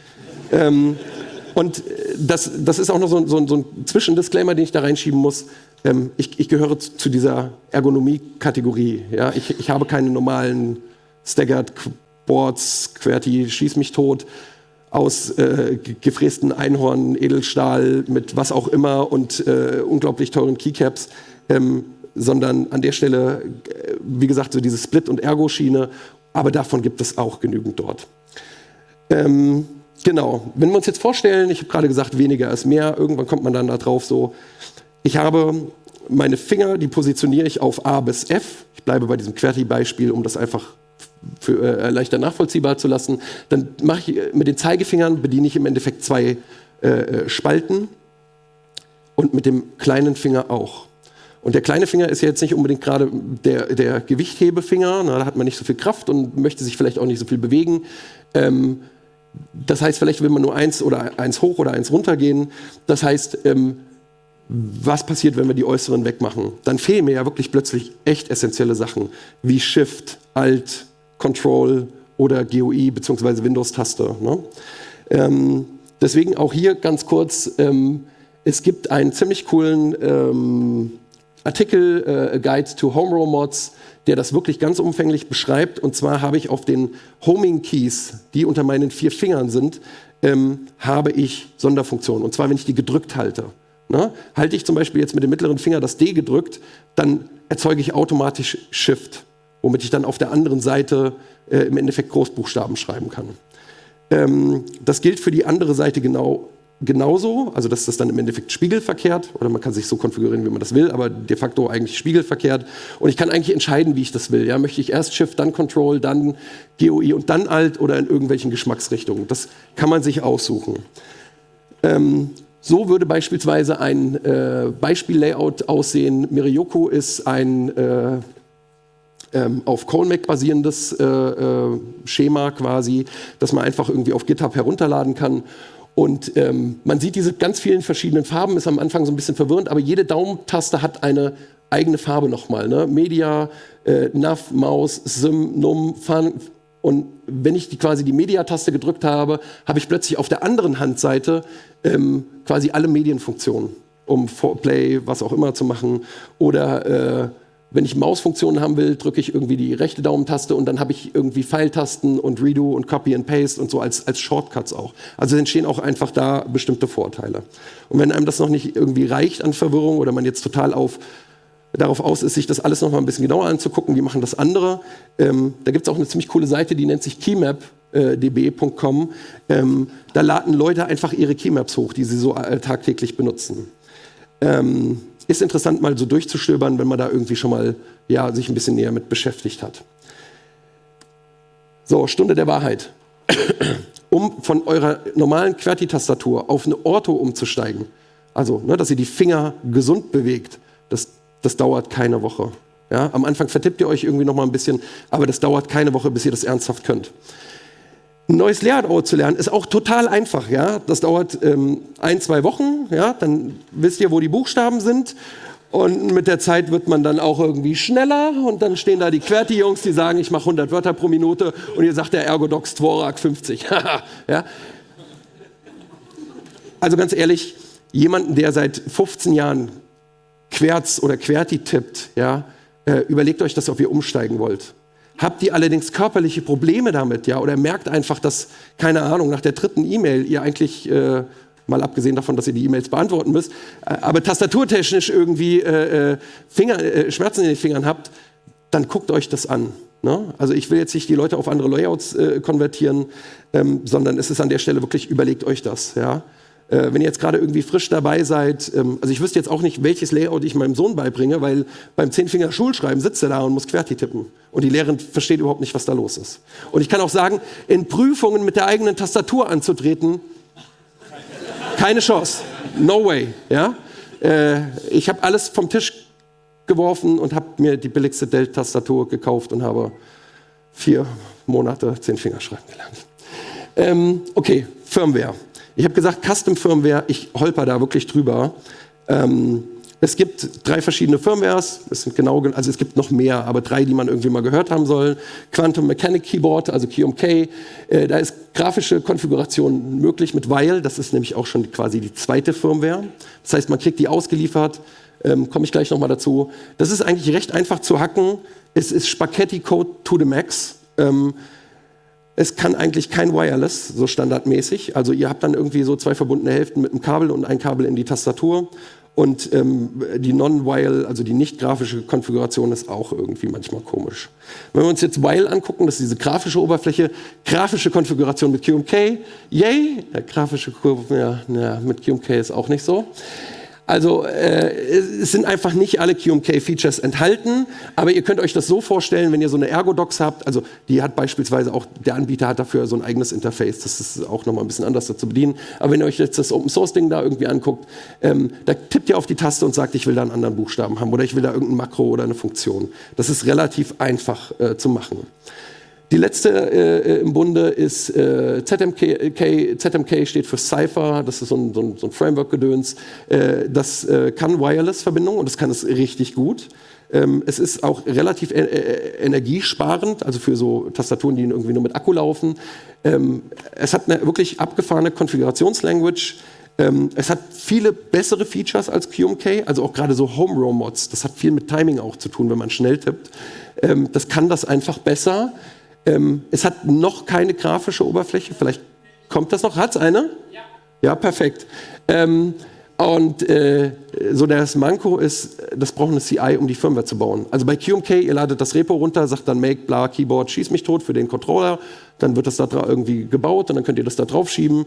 ähm, und das, das ist auch noch so, so, so ein Zwischendisclaimer, den ich da reinschieben muss. Ähm, ich, ich gehöre zu, zu dieser Ergonomie-Kategorie. Ja? Ich, ich habe keine normalen Staggered Boards, QWERTY, schieß mich tot, aus äh, gefrästen Einhorn, Edelstahl mit was auch immer und äh, unglaublich teuren Keycaps. Ähm, sondern an der Stelle, wie gesagt, so diese Split- und Ergo-Schiene, aber davon gibt es auch genügend dort. Ähm, genau, wenn wir uns jetzt vorstellen, ich habe gerade gesagt, weniger ist mehr, irgendwann kommt man dann da drauf so, ich habe meine Finger, die positioniere ich auf A bis F, ich bleibe bei diesem QWERTY-Beispiel, um das einfach für, äh, leichter nachvollziehbar zu lassen, dann mache ich mit den Zeigefingern, bediene ich im Endeffekt zwei äh, Spalten und mit dem kleinen Finger auch. Und der kleine Finger ist ja jetzt nicht unbedingt gerade der, der Gewichthebefinger, na, da hat man nicht so viel Kraft und möchte sich vielleicht auch nicht so viel bewegen. Ähm, das heißt, vielleicht will man nur eins oder eins hoch oder eins runter gehen. Das heißt, ähm, was passiert, wenn wir die äußeren wegmachen? Dann fehlen mir ja wirklich plötzlich echt essentielle Sachen, wie Shift, Alt, Control oder G U I bzw. Windows-Taste. Ne? Ähm, deswegen auch hier ganz kurz, ähm, Es gibt einen ziemlich coolen ähm, Artikel, äh, Guide to Home Row Mods, der das wirklich ganz umfänglich beschreibt. Und zwar habe ich auf den Homing Keys, die unter meinen vier Fingern sind, ähm, habe ich Sonderfunktionen. Und zwar, wenn ich die gedrückt halte. Ne? Halte ich zum Beispiel jetzt mit dem mittleren Finger das D gedrückt, dann erzeuge ich automatisch Shift, womit ich dann auf der anderen Seite äh, im Endeffekt Großbuchstaben schreiben kann. Ähm, das gilt für die andere Seite genau genauso, also das ist dann im Endeffekt spiegelverkehrt, oder man kann sich so konfigurieren, wie man das will, aber de facto eigentlich spiegelverkehrt. Und ich kann eigentlich entscheiden, wie ich das will. Ja? Möchte ich erst Shift, dann Control, dann G U I und dann Alt oder in irgendwelchen Geschmacksrichtungen. Das kann man sich aussuchen. Ähm, so würde beispielsweise ein äh, Beispiel-Layout aussehen. Miriyoko ist ein äh, ähm, auf ColeMac basierendes äh, äh, Schema quasi, das man einfach irgendwie auf GitHub herunterladen kann. Und ähm, man sieht diese ganz vielen verschiedenen Farben, ist am Anfang so ein bisschen verwirrend, aber jede Daumentaste hat eine eigene Farbe nochmal. Ne? Media, äh, Nav, Maus, Sim, Num, Fun. Und wenn ich die, quasi die Media-Taste gedrückt habe, habe ich plötzlich auf der anderen Handseite ähm, quasi alle Medienfunktionen, um Play, was auch immer zu machen. Oder äh, wenn ich Mausfunktionen haben will, drücke ich irgendwie die rechte Daumentaste und dann habe ich irgendwie Pfeiltasten und Redo und Copy and Paste und so als, als Shortcuts auch. Also entstehen auch einfach da bestimmte Vorteile. Und wenn einem das noch nicht irgendwie reicht an Verwirrung oder man jetzt total auf, darauf aus ist, sich das alles noch mal ein bisschen genauer anzugucken, wie machen das andere, ähm, da gibt es auch eine ziemlich coole Seite, die nennt sich keymap d b punkt com. Ähm, da laden Leute einfach ihre Keymaps hoch, die sie so äh, tagtäglich benutzen. Ähm, Ist interessant, mal so durchzustöbern, wenn man da irgendwie schon mal ja, sich ein bisschen näher mit beschäftigt hat. So, Stunde der Wahrheit. Um von eurer normalen QWERTY-Tastatur auf eine Ortho umzusteigen, also, ne, dass ihr die Finger gesund bewegt, das, das dauert keine Woche. Ja? Am Anfang vertippt ihr euch irgendwie noch mal ein bisschen, aber das dauert keine Woche, bis ihr das ernsthaft könnt. Ein neues Layout zu lernen ist auch total einfach. Ja? Das dauert ähm, ein, zwei Wochen. Ja? Dann wisst ihr, wo die Buchstaben sind. Und mit der Zeit wird man dann auch irgendwie schneller. Und dann stehen da die QWERTY-Jungs, die sagen, ich mache hundert Wörter pro Minute. Und ihr sagt, der Ergodox Dvorak fünfzig. Ja? Also ganz ehrlich, jemanden, der seit fünfzehn Jahren Querz oder QWERTY tippt, ja, äh, überlegt euch das, ob ihr umsteigen wollt. Habt ihr allerdings körperliche Probleme damit, ja, oder merkt einfach, dass, keine Ahnung, nach der dritten E-Mail ihr eigentlich, äh, mal abgesehen davon, dass ihr die E-Mails beantworten müsst, äh, aber tastaturtechnisch irgendwie äh, Finger, äh, Schmerzen in den Fingern habt, dann guckt euch das an. Ne? Also ich will jetzt nicht die Leute auf andere Layouts äh, konvertieren, ähm, sondern es ist an der Stelle wirklich, überlegt euch das, ja. Äh, wenn ihr jetzt gerade irgendwie frisch dabei seid, ähm, also ich wüsste jetzt auch nicht, welches Layout ich meinem Sohn beibringe, weil beim Zehnfinger-Schulschreiben sitzt er da und muss QWERTY tippen. Und die Lehrerin versteht überhaupt nicht, was da los ist. Und ich kann auch sagen, in Prüfungen mit der eigenen Tastatur anzutreten, keine Chance. No way. Ja? Äh, ich habe alles vom Tisch geworfen und habe mir die billigste Dell-Tastatur gekauft und habe vier Monate Zehnfingerschreiben gelernt. Ähm, okay, Firmware. Ich habe gesagt, Custom-Firmware, ich holper da wirklich drüber. Ähm, es gibt drei verschiedene Firmwares, es sind genau, also es gibt noch mehr, aber drei, die man irgendwie mal gehört haben soll. Quantum Mechanic Keyboard, also Q M K, äh, da ist grafische Konfiguration möglich mit Weil, das ist nämlich auch schon quasi die zweite Firmware. Das heißt, man kriegt die ausgeliefert, ähm, komme ich gleich nochmal dazu. Das ist eigentlich recht einfach zu hacken, es ist Spaghetti-Code to the max. Ähm, Es kann eigentlich kein Wireless, so standardmäßig. Also ihr habt dann irgendwie so zwei verbundene Hälften mit einem Kabel und ein Kabel in die Tastatur. Und ähm, die Non-While, also die nicht grafische Konfiguration, ist auch irgendwie manchmal komisch. Wenn wir uns jetzt While angucken, das ist diese grafische Oberfläche, grafische Konfiguration mit Q M K, yay! Ja, grafische Kurve, ja, ja, mit Q M K ist auch nicht so. Also äh, es sind einfach nicht alle Q M K-Features enthalten, aber ihr könnt euch das so vorstellen, wenn ihr so eine Ergodox habt, also die hat beispielsweise auch, der Anbieter hat dafür so ein eigenes Interface, das ist auch nochmal ein bisschen anders zu bedienen, aber wenn ihr euch jetzt das Open-Source-Ding da irgendwie anguckt, ähm, da tippt ihr auf die Taste und sagt, ich will da einen anderen Buchstaben haben oder ich will da irgendein Makro oder eine Funktion. Das ist relativ einfach äh, zu machen. Die letzte äh, im Bunde ist äh, Z M K. Z M K steht für Cypher, das ist so ein, so ein, so ein Framework-Gedöns. Äh, das äh, kann Wireless-Verbindung und das kann es richtig gut. Ähm, es ist auch relativ e e energiesparend, also für so Tastaturen, die irgendwie nur mit Akku laufen. Ähm, es hat eine wirklich abgefahrene Konfigurationslanguage. Ähm, es hat viele bessere Features als Q M K, also auch gerade so Home-Row-Mods. Das hat viel mit Timing auch zu tun, wenn man schnell tippt. Ähm, das kann das einfach besser. Ähm, es hat noch keine grafische Oberfläche. Vielleicht kommt das noch. Hat's eine? Ja. Ja, perfekt. Ähm, und äh, so das Manko ist, das braucht eine C I, um die Firmware zu bauen. Also bei Q M K, ihr ladet das Repo runter, sagt dann make, bla, Keyboard, schieß mich tot für den Controller. Dann wird das da irgendwie gebaut und dann könnt ihr das da drauf schieben.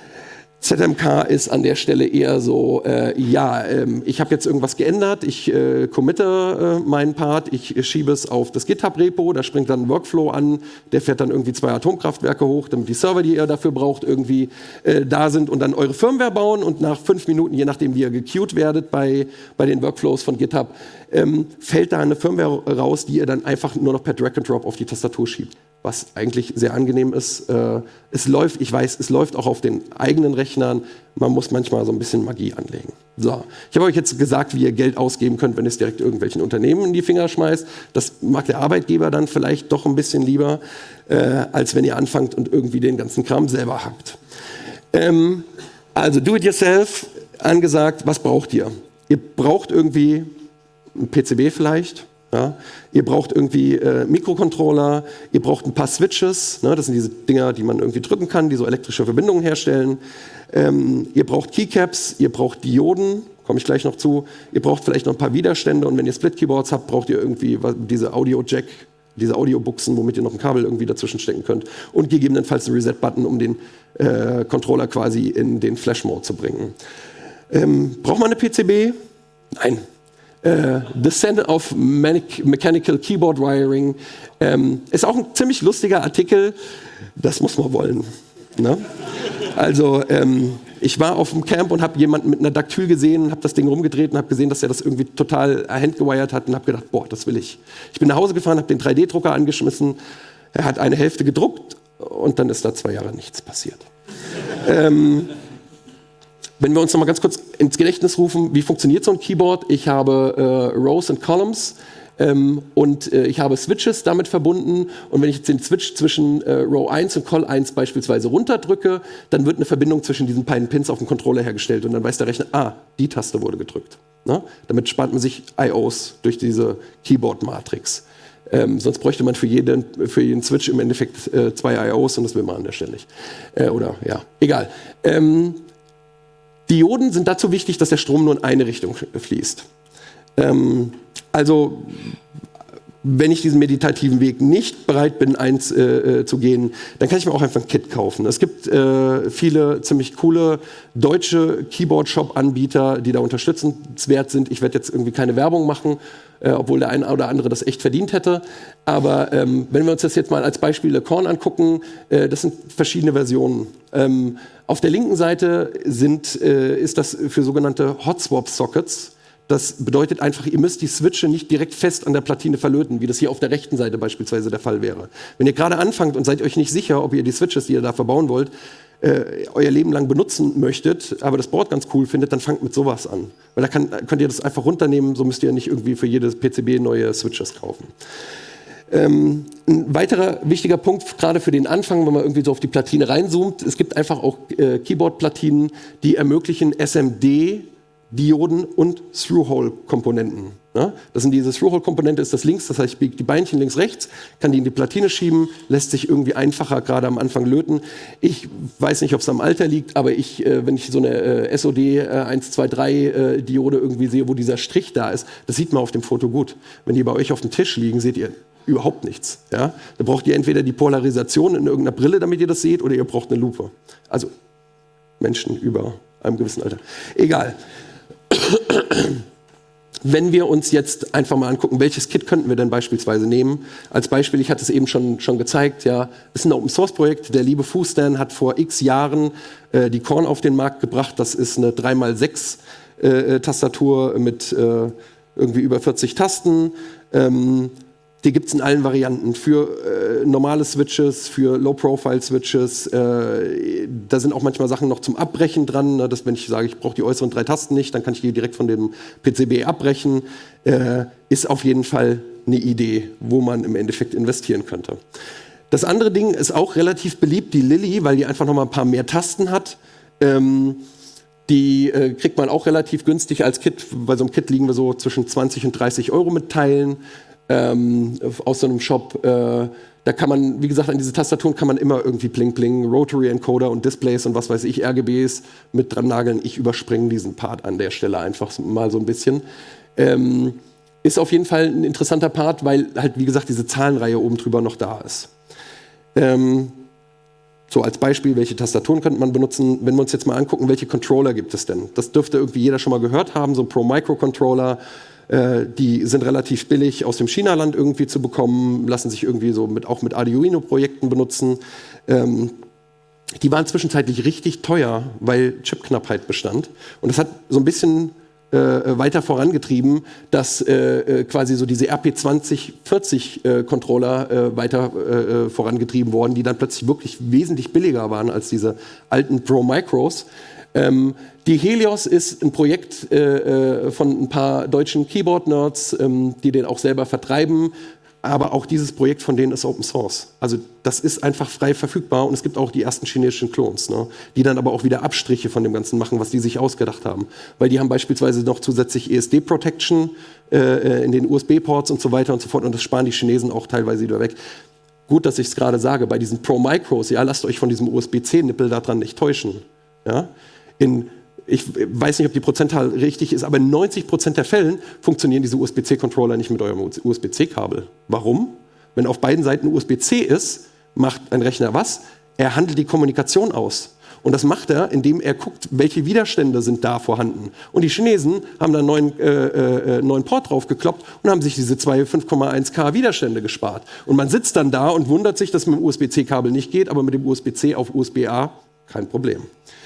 Z M K ist an der Stelle eher so, äh, ja, ähm, ich habe jetzt irgendwas geändert, ich äh, committe äh, meinen Part, ich äh, schiebe es auf das GitHub-Repo, da springt dann ein Workflow an, der fährt dann irgendwie zwei Atomkraftwerke hoch, damit die Server, die ihr dafür braucht, irgendwie äh, da sind und dann eure Firmware bauen und nach fünf Minuten, je nachdem wie ihr gequeued werdet bei, bei den Workflows von GitHub, ähm, fällt da eine Firmware raus, die ihr dann einfach nur noch per Drag and Drop auf die Tastatur schiebt. Was eigentlich sehr angenehm ist. Äh, es läuft, ich weiß, es läuft auch auf den eigenen Rechnern. Man muss manchmal so ein bisschen Magie anlegen. So, ich habe euch jetzt gesagt, wie ihr Geld ausgeben könnt, wenn es direkt irgendwelchen Unternehmen in die Finger schmeißt. Das mag der Arbeitgeber dann vielleicht doch ein bisschen lieber, äh, als wenn ihr anfangt und irgendwie den ganzen Kram selber hackt. Ähm, also do it yourself, angesagt, was braucht ihr? Ihr braucht irgendwie ein P C B vielleicht. Ja, ihr braucht irgendwie äh, Mikrocontroller, ihr braucht ein paar Switches, ne, das sind diese Dinger, die man irgendwie drücken kann, die so elektrische Verbindungen herstellen. Ähm, ihr braucht Keycaps, ihr braucht Dioden, komme ich gleich noch zu. Ihr braucht vielleicht noch ein paar Widerstände und wenn ihr Split-Keyboards habt, braucht ihr irgendwie diese Audio-Jack, diese Audio-Buchsen, womit ihr noch ein Kabel irgendwie dazwischen stecken könnt und gegebenenfalls einen Reset-Button, um den äh, Controller quasi in den Flash-Mode zu bringen. Ähm, braucht man eine P C B? Nein. Uh, The Center of Mechanical Keyboard Wiring ähm, ist auch ein ziemlich lustiger Artikel. Das muss man wollen. Ne? Also ähm, ich war auf dem Camp und habe jemanden mit einer Dactyl gesehen und habe das Ding rumgedreht und habe gesehen, dass er das irgendwie total handgewired hat und habe gedacht, boah, das will ich. Ich bin nach Hause gefahren, habe den drei D Drucker angeschmissen. Er hat eine Hälfte gedruckt und dann ist da zwei Jahre nichts passiert. ähm, Wenn wir uns noch mal ganz kurz ins Gedächtnis rufen, wie funktioniert so ein Keyboard? Ich habe äh, Rows und Columns ähm, und äh, ich habe Switches damit verbunden. Und wenn ich jetzt den Switch zwischen äh, Row eins und Col eins beispielsweise runterdrücke, dann wird eine Verbindung zwischen diesen beiden Pins auf dem Controller hergestellt. Und dann weiß der Rechner, ah, die Taste wurde gedrückt. Ne? Damit spart man sich I Os durch diese Keyboard-Matrix. Ähm, sonst bräuchte man für jeden, für jeden Switch im Endeffekt äh, zwei I Os und das will man an der Stelle nicht. Äh, oder, ja, egal. Ähm, Dioden sind dazu wichtig, dass der Strom nur in eine Richtung fließt. Ähm, also, wenn ich diesen meditativen Weg nicht bereit bin, eins äh, zu gehen, dann kann ich mir auch einfach ein Kit kaufen. Es gibt äh, viele ziemlich coole deutsche Keyboard-Shop-Anbieter, die da unterstützenswert sind. Ich werde jetzt irgendwie keine Werbung machen, äh, obwohl der eine oder andere das echt verdient hätte. Aber ähm, wenn wir uns das jetzt mal als Beispiel Le Corne angucken, äh, das sind verschiedene Versionen. Ähm, auf der linken Seite sind, äh, ist das für sogenannte Hot-Swap-Sockets. Das bedeutet einfach, ihr müsst die Switche nicht direkt fest an der Platine verlöten, wie das hier auf der rechten Seite beispielsweise der Fall wäre. Wenn ihr gerade anfangt und seid euch nicht sicher, ob ihr die Switches, die ihr da verbauen wollt, äh, euer Leben lang benutzen möchtet, aber das Board ganz cool findet, dann fangt mit sowas an. Weil da kann, könnt ihr das einfach runternehmen, so müsst ihr nicht irgendwie für jedes P C B neue Switches kaufen. Ähm, ein weiterer wichtiger Punkt, gerade für den Anfang, wenn man irgendwie so auf die Platine reinzoomt, es gibt einfach auch äh, Keyboard-Platinen, die ermöglichen S M D Dioden und Through-Hole-Komponenten. Ja? Das sind diese Through-Hole-Komponente, ist das links, das heißt, ich biege die Beinchen links, rechts, kann die in die Platine schieben, lässt sich irgendwie einfacher gerade am Anfang löten. Ich weiß nicht, ob es am Alter liegt, aber ich, äh, wenn ich so eine äh, S O D äh, eins zwei drei äh, Diode irgendwie sehe, wo dieser Strich da ist, das sieht man auf dem Foto gut. Wenn die bei euch auf dem Tisch liegen, seht ihr überhaupt nichts. Ja? Da braucht ihr entweder die Polarisation in irgendeiner Brille, damit ihr das seht, oder ihr braucht eine Lupe. Also Menschen über einem gewissen Alter. Egal. Wenn wir uns jetzt einfach mal angucken, welches Kit könnten wir denn beispielsweise nehmen? Als Beispiel, ich hatte es eben schon, schon gezeigt, ja, es ist ein Open-Source-Projekt. Der liebe Fußstan hat vor x Jahren äh, die Korn auf den Markt gebracht. Das ist eine drei mal sechs äh, Tastatur mit äh, irgendwie über vierzig Tasten. Ähm, Die gibt es in allen Varianten, für äh, normale Switches, für Low-Profile-Switches. Äh, da sind auch manchmal Sachen noch zum Abbrechen dran, ne, dass wenn ich sage, ich brauche die äußeren drei Tasten nicht, dann kann ich die direkt von dem P C B abbrechen. Äh, ist auf jeden Fall eine Idee, wo man im Endeffekt investieren könnte. Das andere Ding ist auch relativ beliebt, die Lily, weil die einfach noch mal ein paar mehr Tasten hat. Ähm, Die äh, kriegt man auch relativ günstig als Kit. Bei so einem Kit liegen wir so zwischen zwanzig und dreißig Euro mit Teilen ähm, aus so einem Shop. Äh, da kann man, wie gesagt, an diese Tastaturen kann man immer irgendwie Pling Pling, Rotary Encoder und Displays und was weiß ich, R G Bs mit dran nageln. Ich überspringe diesen Part an der Stelle einfach mal so ein bisschen. Ähm, ist auf jeden Fall ein interessanter Part, weil halt, wie gesagt, diese Zahlenreihe oben drüber noch da ist. Ähm, So als Beispiel, welche Tastaturen könnte man benutzen, wenn wir uns jetzt mal angucken, welche Controller gibt es denn? Das dürfte irgendwie jeder schon mal gehört haben, so Pro Micro Controller, äh, die sind relativ billig aus dem China-Land irgendwie zu bekommen, lassen sich irgendwie so mit, auch mit Arduino-Projekten benutzen. Ähm, die waren zwischenzeitlich richtig teuer, weil Chipknappheit bestand. Und das hat so ein bisschen äh, weiter vorangetrieben, dass äh, quasi so diese R P zwanzig vierzig äh, Controller äh, weiter äh, vorangetrieben wurden, die dann plötzlich wirklich wesentlich billiger waren als diese alten Pro Micros. Ähm, die Helios ist ein Projekt äh, von ein paar deutschen Keyboard-Nerds, ähm, die den auch selber vertreiben. Aber auch dieses Projekt von denen ist Open Source. Also das ist einfach frei verfügbar und es gibt auch die ersten chinesischen Clones, ne, die dann aber auch wieder Abstriche von dem Ganzen machen, was die sich ausgedacht haben. Weil die haben beispielsweise noch zusätzlich E S D-Protection äh, in den U S B-Ports und so weiter und so fort und das sparen die Chinesen auch teilweise wieder weg. Gut, dass ich es gerade sage, bei diesen Pro Micros, ja, lasst euch von diesem U S B C-Nippel daran nicht täuschen. Ja? In Ich weiß nicht, ob die Prozentzahl richtig ist, aber in neunzig Prozent der Fällen funktionieren diese U S B C-Controller nicht mit eurem U S B C-Kabel. Warum? Wenn auf beiden Seiten U S B C ist, macht ein Rechner was? Er handelt die Kommunikation aus. Und das macht er, indem er guckt, welche Widerstände sind da vorhanden. Und die Chinesen haben da einen neuen, äh, äh, neuen Port drauf gekloppt und haben sich diese zwei fünf Komma eins K Widerstände gespart. Und man sitzt dann da und wundert sich, dass es mit dem U S B C-Kabel nicht geht, aber mit dem U S B C auf U S B A kein Problem.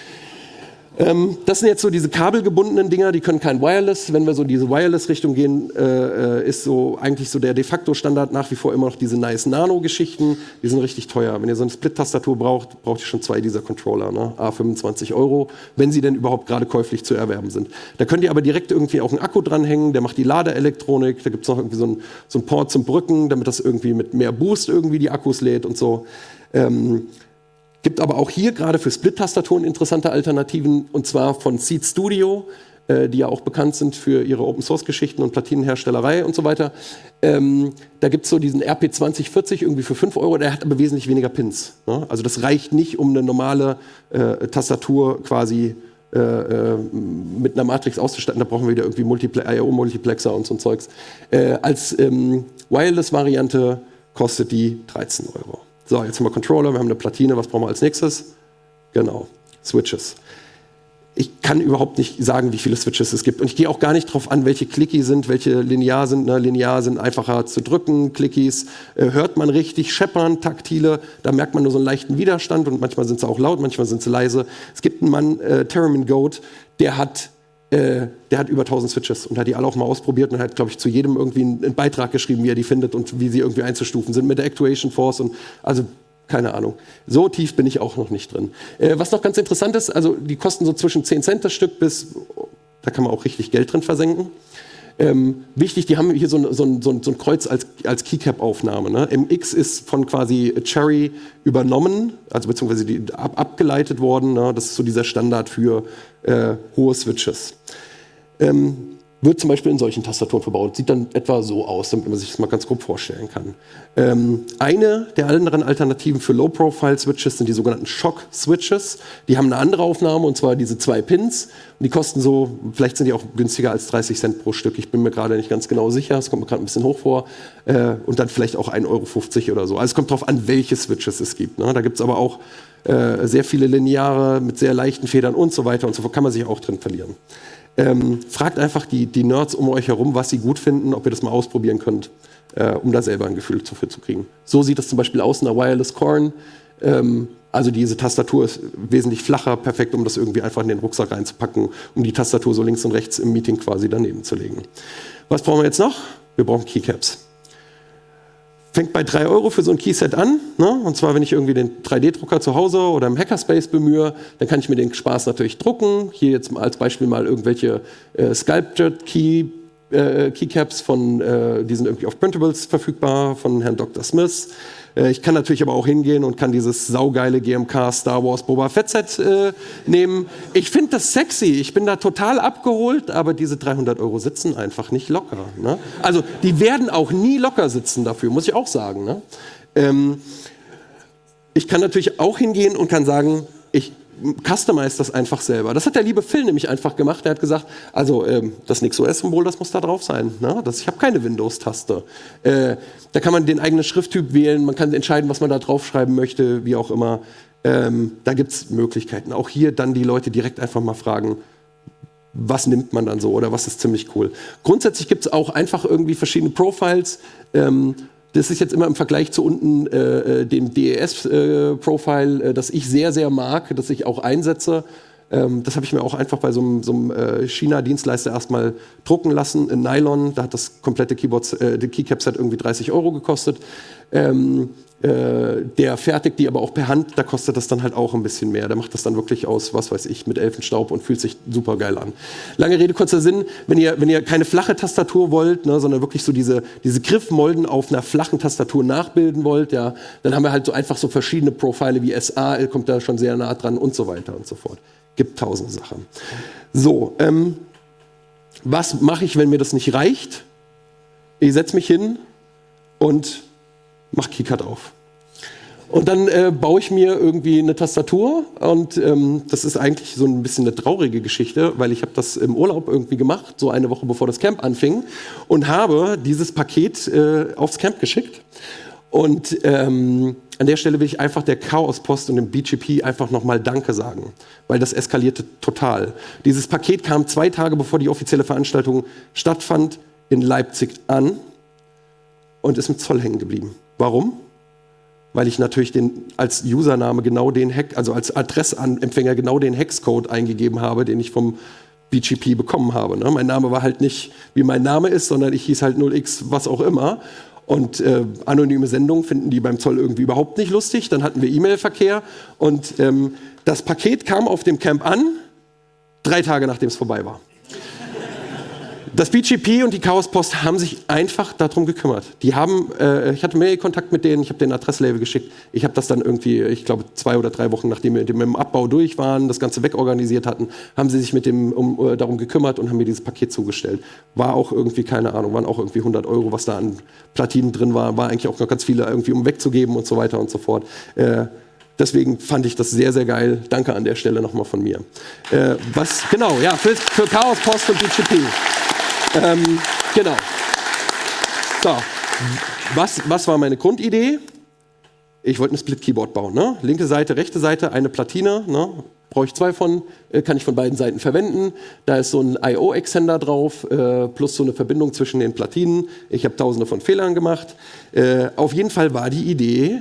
Ähm, das sind jetzt so diese kabelgebundenen Dinger, die können kein Wireless. Wenn wir so in diese Wireless-Richtung gehen, äh, ist so eigentlich so der de facto Standard nach wie vor immer noch diese nice Nano-Geschichten. Die sind richtig teuer. Wenn ihr so eine Split-Tastatur braucht, braucht ihr schon zwei dieser Controller, ne? A fünfundzwanzig Euro, wenn sie denn überhaupt gerade käuflich zu erwerben sind. Da könnt ihr aber direkt irgendwie auch einen Akku dranhängen, der macht die Ladeelektronik. Da gibt es noch irgendwie so einen so ein Port zum Brücken, damit das irgendwie mit mehr Boost irgendwie die Akkus lädt und so. Ähm, Gibt aber auch hier gerade für Split-Tastaturen interessante Alternativen, und zwar von Seeed Studio, äh, die ja auch bekannt sind für ihre Open-Source-Geschichten und Platinenherstellerei und so weiter. Ähm, da gibt es so diesen R P zwanzig vierzig irgendwie für fünf Euro, der hat aber wesentlich weniger Pins. Ne? Also das reicht nicht, um eine normale äh, Tastatur quasi äh, äh, mit einer Matrix auszustatten. Da brauchen wir wieder irgendwie Multipl- I O-Multiplexer und so ein Zeugs. Äh, als ähm, Wireless-Variante kostet die dreizehn Euro. So, jetzt haben wir Controller, wir haben eine Platine, was brauchen wir als nächstes? Genau, Switches. Ich kann überhaupt nicht sagen, wie viele Switches es gibt. Und ich gehe auch gar nicht drauf an, welche Clicky sind, welche linear sind. Ne? Linear sind einfacher zu drücken, Clickies äh, hört man richtig, scheppern, taktile, da merkt man nur so einen leichten Widerstand und manchmal sind sie auch laut, manchmal sind sie leise. Es gibt einen Mann, äh, Termin Goat, der hat Äh, der hat über tausend Switches und hat die alle auch mal ausprobiert und hat, glaube ich, zu jedem irgendwie einen, einen Beitrag geschrieben, wie er die findet und wie sie irgendwie einzustufen sind mit der Actuation Force und also keine Ahnung. So tief bin ich auch noch nicht drin. Äh, was noch ganz interessant ist, also die kosten so zwischen zehn Cent das Stück bis, da kann man auch richtig Geld drin versenken. Ähm, wichtig, die haben hier so ein, so ein, so ein, so ein Kreuz als, als Keycap-Aufnahme. Ne? M X ist von quasi Cherry übernommen, also beziehungsweise die, ab, abgeleitet worden. Ne? Das ist so dieser Standard für äh, hohe Switches. Ähm, wird zum Beispiel in solchen Tastaturen verbaut. Sieht dann etwa so aus, damit man sich das mal ganz grob vorstellen kann. Ähm, eine der anderen Alternativen für Low-Profile-Switches sind die sogenannten Shock-Switches. Die haben eine andere Aufnahme, und zwar diese zwei Pins. Und die kosten so, vielleicht sind die auch günstiger als dreißig Cent pro Stück. Ich bin mir gerade nicht ganz genau sicher, es kommt mir gerade ein bisschen hoch vor. Äh, und dann vielleicht auch ein Euro fünfzig oder so. Also es kommt darauf an, welche Switches es gibt. Ne? Da gibt es aber auch äh, sehr viele lineare mit sehr leichten Federn und so weiter und so fort. Kann man sich auch drin verlieren. Ähm, fragt einfach die, die Nerds um euch herum, was sie gut finden, ob ihr das mal ausprobieren könnt, äh, um da selber ein Gefühl dafür zu kriegen. So sieht das zum Beispiel aus in der Wireless Corn. Ähm, also diese Tastatur ist wesentlich flacher, perfekt, um das irgendwie einfach in den Rucksack reinzupacken, um die Tastatur so links und rechts im Meeting quasi daneben zu legen. Was brauchen wir jetzt noch? Wir brauchen Keycaps. Fängt bei drei Euro für so ein Keyset an. Ne? Und zwar, wenn ich irgendwie den drei D Drucker zu Hause oder im Hackerspace bemühe, dann kann ich mir den Spaß natürlich drucken. Hier jetzt als Beispiel mal irgendwelche äh, Sculpted Key äh, Keycaps von, äh, die sind irgendwie auf Printables verfügbar, von Herrn Doktor Smith. Äh, ich kann natürlich aber auch hingehen und kann dieses saugeile G M K Star Wars Boba Fett Set äh, nehmen. Ich finde das sexy, ich bin da total abgeholt, aber diese dreihundert Euro sitzen einfach nicht locker. Ne? Also die werden auch nie locker sitzen dafür, muss ich auch sagen. Ne? Ähm, ich kann natürlich auch hingehen und kann sagen, ich customize das einfach selber. Das hat der liebe Phil nämlich einfach gemacht. Er hat gesagt, also ähm, das NixOS-Symbol, das muss da drauf sein. Ne? Das, ich habe keine Windows-Taste. Äh, da kann man den eigenen Schrifttyp wählen, man kann entscheiden, was man da draufschreiben möchte, wie auch immer. Ähm, da gibt es Möglichkeiten. Auch hier dann die Leute direkt einfach mal fragen, was nimmt man dann so oder was ist ziemlich cool. Grundsätzlich gibt es auch einfach irgendwie verschiedene Profiles. Ähm, Das ist jetzt immer im Vergleich zu unten äh, dem D E S-Profile, äh, das ich sehr, sehr mag, das ich auch einsetze. Ähm, das habe ich mir auch einfach bei so einem, so einem äh, China-Dienstleister erstmal drucken lassen, in Nylon. Da hat das komplette Keyboard, äh, die Keycaps hat irgendwie dreißig Euro gekostet. Ähm, äh, der fertigt die aber auch per Hand, da kostet das dann halt auch ein bisschen mehr. Der macht das dann wirklich aus, was weiß ich, mit Elfenstaub und fühlt sich super geil an. Lange Rede, kurzer Sinn, wenn ihr, wenn ihr keine flache Tastatur wollt, ne, sondern wirklich so diese, diese Griffmolden auf einer flachen Tastatur nachbilden wollt, ja, dann haben wir halt so einfach so verschiedene Profile wie S A, kommt da schon sehr nah dran und so weiter und so fort. Gibt tausend Sachen. So, ähm, was mache ich, wenn mir das nicht reicht? Ich setze mich hin und mache KiCad auf. Und dann äh, baue ich mir irgendwie eine Tastatur und ähm, das ist eigentlich so ein bisschen eine traurige Geschichte, weil ich habe das im Urlaub irgendwie gemacht, so eine Woche bevor das Camp anfing und habe dieses Paket äh, aufs Camp geschickt. Und ähm, an der Stelle will ich einfach der Chaos Post und dem B G P einfach nochmal Danke sagen, weil das eskalierte total. Dieses Paket kam zwei Tage bevor die offizielle Veranstaltung stattfand in Leipzig an und ist im Zoll hängen geblieben. Warum? Weil ich natürlich den, als Username genau den Hack, also als Adressempfänger genau den Hexcode eingegeben habe, den ich vom B G P bekommen habe. Ne? Mein Name war halt nicht, wie mein Name ist, sondern ich hieß halt null x was auch immer. Und äh, anonyme Sendungen finden die beim Zoll irgendwie überhaupt nicht lustig. Dann hatten wir E-Mail-Verkehr und ähm, das Paket kam auf dem Camp an, drei Tage nachdem es vorbei war. Das B G P und die Chaos Post haben sich einfach darum gekümmert. Die haben, äh, ich hatte Mail-Kontakt mit denen, ich habe den Adresslabel geschickt. Ich habe das dann irgendwie, ich glaube zwei oder drei Wochen, nachdem wir mit dem Abbau durch waren, das Ganze wegorganisiert hatten, haben sie sich mit dem um, äh, darum gekümmert und haben mir dieses Paket zugestellt. War auch irgendwie, keine Ahnung, waren auch irgendwie hundert Euro, was da an Platinen drin war. War eigentlich auch noch ganz viele irgendwie, um wegzugeben und so weiter und so fort. Äh, Deswegen fand ich das sehr, sehr geil. Danke an der Stelle nochmal von mir. Äh, was, genau, ja, für, für Chaos Post und B G P. Ähm, genau. So, was, was war meine Grundidee? Ich wollte ein Split-Keyboard bauen. Ne? Linke Seite, rechte Seite, eine Platine. Ne? Brauche ich zwei von, äh, kann ich von beiden Seiten verwenden. Da ist so ein I O-Extender drauf, äh, plus so eine Verbindung zwischen den Platinen. Ich habe tausende von Fehlern gemacht. Äh, auf jeden Fall war die Idee,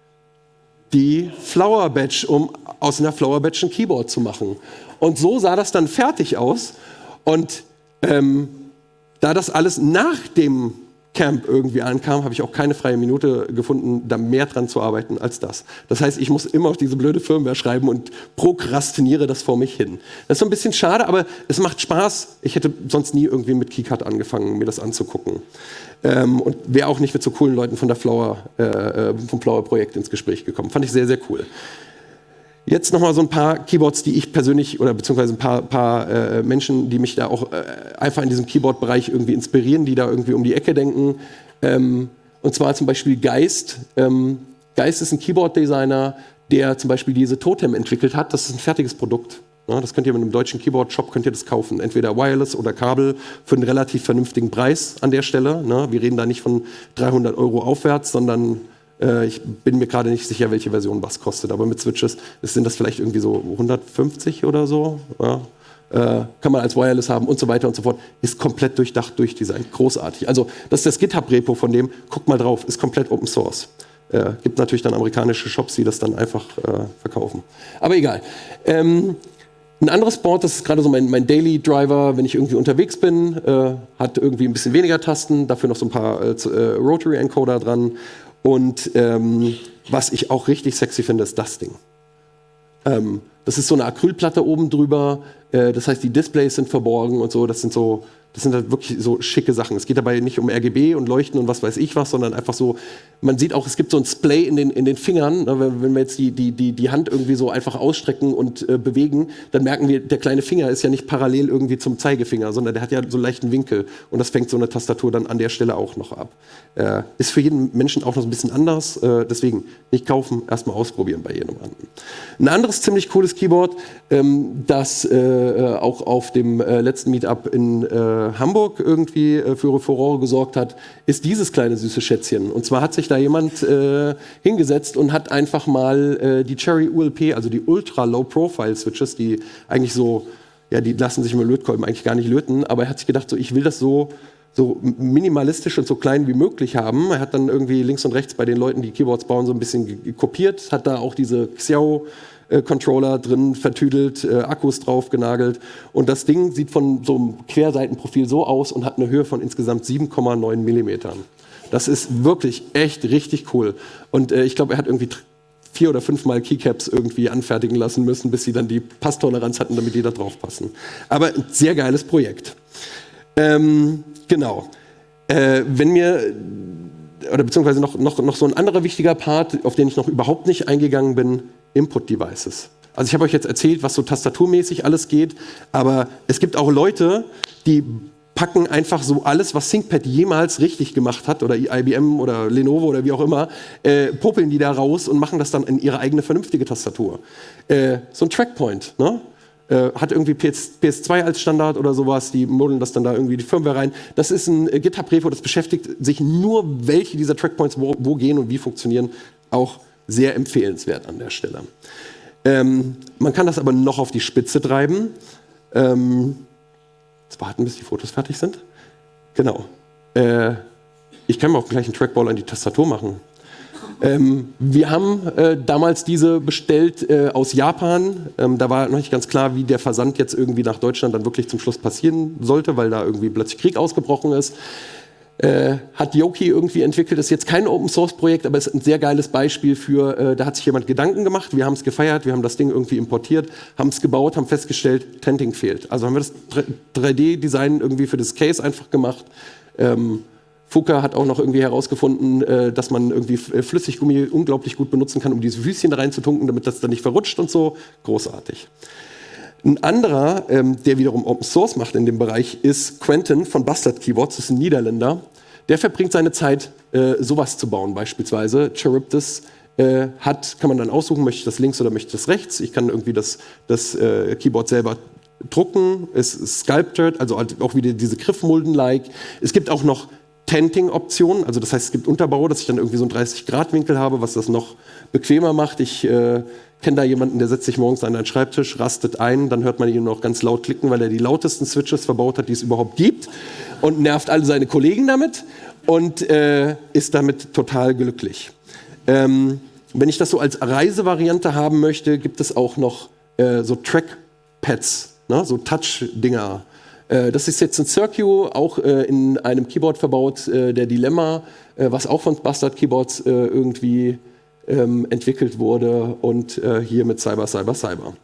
die Flower Badge, um aus einer Flower Badge ein Keyboard zu machen. Und so sah das dann fertig aus. Und ähm, da das alles nach dem Camp irgendwie ankam, habe ich auch keine freie Minute gefunden, da mehr dran zu arbeiten als das. Das heißt, ich muss immer auf diese blöde Firmware schreiben und prokrastiniere das vor mich hin. Das ist so ein bisschen schade, aber es macht Spaß. Ich hätte sonst nie irgendwie mit KiCad angefangen, mir das anzugucken. Ähm, und wäre auch nicht mit so coolen Leuten von der Flower, äh, vom Flower-Projekt ins Gespräch gekommen. Fand ich sehr, sehr cool. Jetzt noch mal so ein paar Keyboards, die ich persönlich, oder beziehungsweise ein paar, paar äh, Menschen, die mich da auch äh, einfach in diesem Keyboard-Bereich irgendwie inspirieren, die da irgendwie um die Ecke denken. Ähm, und zwar zum Beispiel Geist. Ähm, Geist ist ein Keyboard-Designer, der zum Beispiel diese Totem entwickelt hat. Das ist ein fertiges Produkt. Ja, das könnt ihr mit einem deutschen Keyboard-Shop könnt ihr das kaufen. Entweder Wireless oder Kabel für einen relativ vernünftigen Preis an der Stelle. Ne? Wir reden da nicht von dreihundert Euro aufwärts, sondern ich bin mir gerade nicht sicher, welche Version was kostet, aber mit Switches sind das vielleicht irgendwie so hundertfünfzig oder so. Ja. Äh, kann man als Wireless haben und so weiter und so fort. Ist komplett durchdacht, durchdesignt. Großartig. Also das ist das GitHub-Repo von dem. Guckt mal drauf, ist komplett Open Source. Äh, gibt natürlich dann amerikanische Shops, die das dann einfach äh, verkaufen. Aber egal. Ähm, ein anderes Board, das ist gerade so mein, mein Daily Driver, wenn ich irgendwie unterwegs bin, äh, hat irgendwie ein bisschen weniger Tasten, dafür noch so ein paar äh, Rotary Encoder dran. Und ähm, was ich auch richtig sexy finde, ist das Ding. Ähm, das ist so eine Acrylplatte oben drüber. Äh, das heißt, die Displays sind verborgen und so. Das sind so Das sind halt wirklich so schicke Sachen. Es geht dabei nicht um R G B und Leuchten und was weiß ich was, sondern einfach so, man sieht auch, es gibt so ein Splay in den, in den Fingern. Ne? Wenn, wenn wir jetzt die, die, die, die Hand irgendwie so einfach ausstrecken und äh, bewegen, dann merken wir, der kleine Finger ist ja nicht parallel irgendwie zum Zeigefinger, sondern der hat ja so einen leichten Winkel. Und das fängt so eine Tastatur dann an der Stelle auch noch ab. Äh, ist für jeden Menschen auch noch ein bisschen anders. Äh, deswegen nicht kaufen, erstmal ausprobieren bei jedem anderen. Ein anderes ziemlich cooles Keyboard, ähm, das äh, auch auf dem äh, letzten Meetup in äh, Hamburg irgendwie äh, für Furore gesorgt hat, ist dieses kleine süße Schätzchen. Und zwar hat sich da jemand äh, hingesetzt und hat einfach mal äh, die Cherry U L P, also die Ultra Low Profile Switches, die eigentlich so, ja, die lassen sich mit Lötkolben eigentlich gar nicht löten, aber er hat sich gedacht, so, ich will das so so minimalistisch und so klein wie möglich haben. Er hat dann irgendwie links und rechts bei den Leuten, die Keyboards bauen, so ein bisschen kopiert, hat da auch diese Xiao äh, Controller drin vertüdelt, äh, Akkus drauf genagelt. Und das Ding sieht von so einem Querseitenprofil so aus und hat eine Höhe von insgesamt sieben Komma neun Millimetern. Das ist wirklich echt richtig cool. Und äh, ich glaube, er hat irgendwie vier oder fünfmal Keycaps irgendwie anfertigen lassen müssen, bis sie dann die Passtoleranz hatten, damit die da drauf passen. Aber ein sehr geiles Projekt. Ähm, genau. Äh, wenn mir, oder beziehungsweise noch, noch, noch so ein anderer wichtiger Part, auf den ich noch überhaupt nicht eingegangen bin, Input-Devices. Also ich habe euch jetzt erzählt, was so tastaturmäßig alles geht, aber es gibt auch Leute, die packen einfach so alles, was ThinkPad jemals richtig gemacht hat, oder I B M oder Lenovo oder wie auch immer, äh, popeln die da raus und machen das dann in ihre eigene vernünftige Tastatur. Äh, so ein Trackpoint, ne? Äh, hat irgendwie P S zwei als Standard oder sowas, die modeln das dann da irgendwie die Firmware rein. Das ist ein äh, GitHub-Repo, das beschäftigt sich nur, welche dieser Trackpoints wo, wo gehen und wie funktionieren, auch sehr empfehlenswert an der Stelle. Ähm, man kann das aber noch auf die Spitze treiben. Ähm, jetzt warten, bis die Fotos fertig sind. Genau. Äh, ich kann mir auch gleich einen Trackball an die Tastatur machen. Ähm, wir haben äh, damals diese bestellt äh, aus Japan. Ähm, da war noch nicht ganz klar, wie der Versand jetzt irgendwie nach Deutschland dann wirklich zum Schluss passieren sollte, weil da irgendwie plötzlich Krieg ausgebrochen ist. Äh, hat Yoki irgendwie entwickelt. Das ist jetzt kein Open-Source-Projekt, aber es ist ein sehr geiles Beispiel für, äh, da hat sich jemand Gedanken gemacht, wir haben es gefeiert, wir haben das Ding irgendwie importiert, haben es gebaut, haben festgestellt, Tenting fehlt. Also haben wir das drei D Design irgendwie für das Case einfach gemacht. Ähm, Fuka hat auch noch irgendwie herausgefunden, äh, dass man irgendwie Flüssiggummi unglaublich gut benutzen kann, um diese Füßchen da reinzutunken, damit das dann nicht verrutscht und so. Großartig. Ein anderer, ähm, der wiederum Open Source macht in dem Bereich, ist Quentin von Bastard Keyboards. Das ist ein Niederländer. Der verbringt seine Zeit, äh, sowas zu bauen, beispielsweise. Charybdis äh, hat, kann man dann aussuchen, möchte ich das links oder möchte ich das rechts. Ich kann irgendwie das, das äh, Keyboard selber drucken. Es ist sculpted, also auch wieder diese Griffmulden-like. Es gibt auch noch Tenting-Optionen, also das heißt, es gibt Unterbau, dass ich dann irgendwie so einen dreißig Grad Winkel habe, was das noch bequemer macht. Ich äh, kenne da jemanden, der setzt sich morgens an einen Schreibtisch, rastet ein, dann hört man ihn noch ganz laut klicken, weil er die lautesten Switches verbaut hat, die es überhaupt gibt, und nervt alle seine Kollegen damit und äh, ist damit total glücklich. Ähm, wenn ich das so als Reisevariante haben möchte, gibt es auch noch äh, so Trackpads, ne? So Touch-Dinger. Das ist jetzt ein Circu, auch äh, in einem Keyboard verbaut, äh, der Dilemma, äh, was auch von Bastard Keyboards äh, irgendwie ähm, entwickelt wurde, und äh, hier mit Cyber, Cyber, Cyber.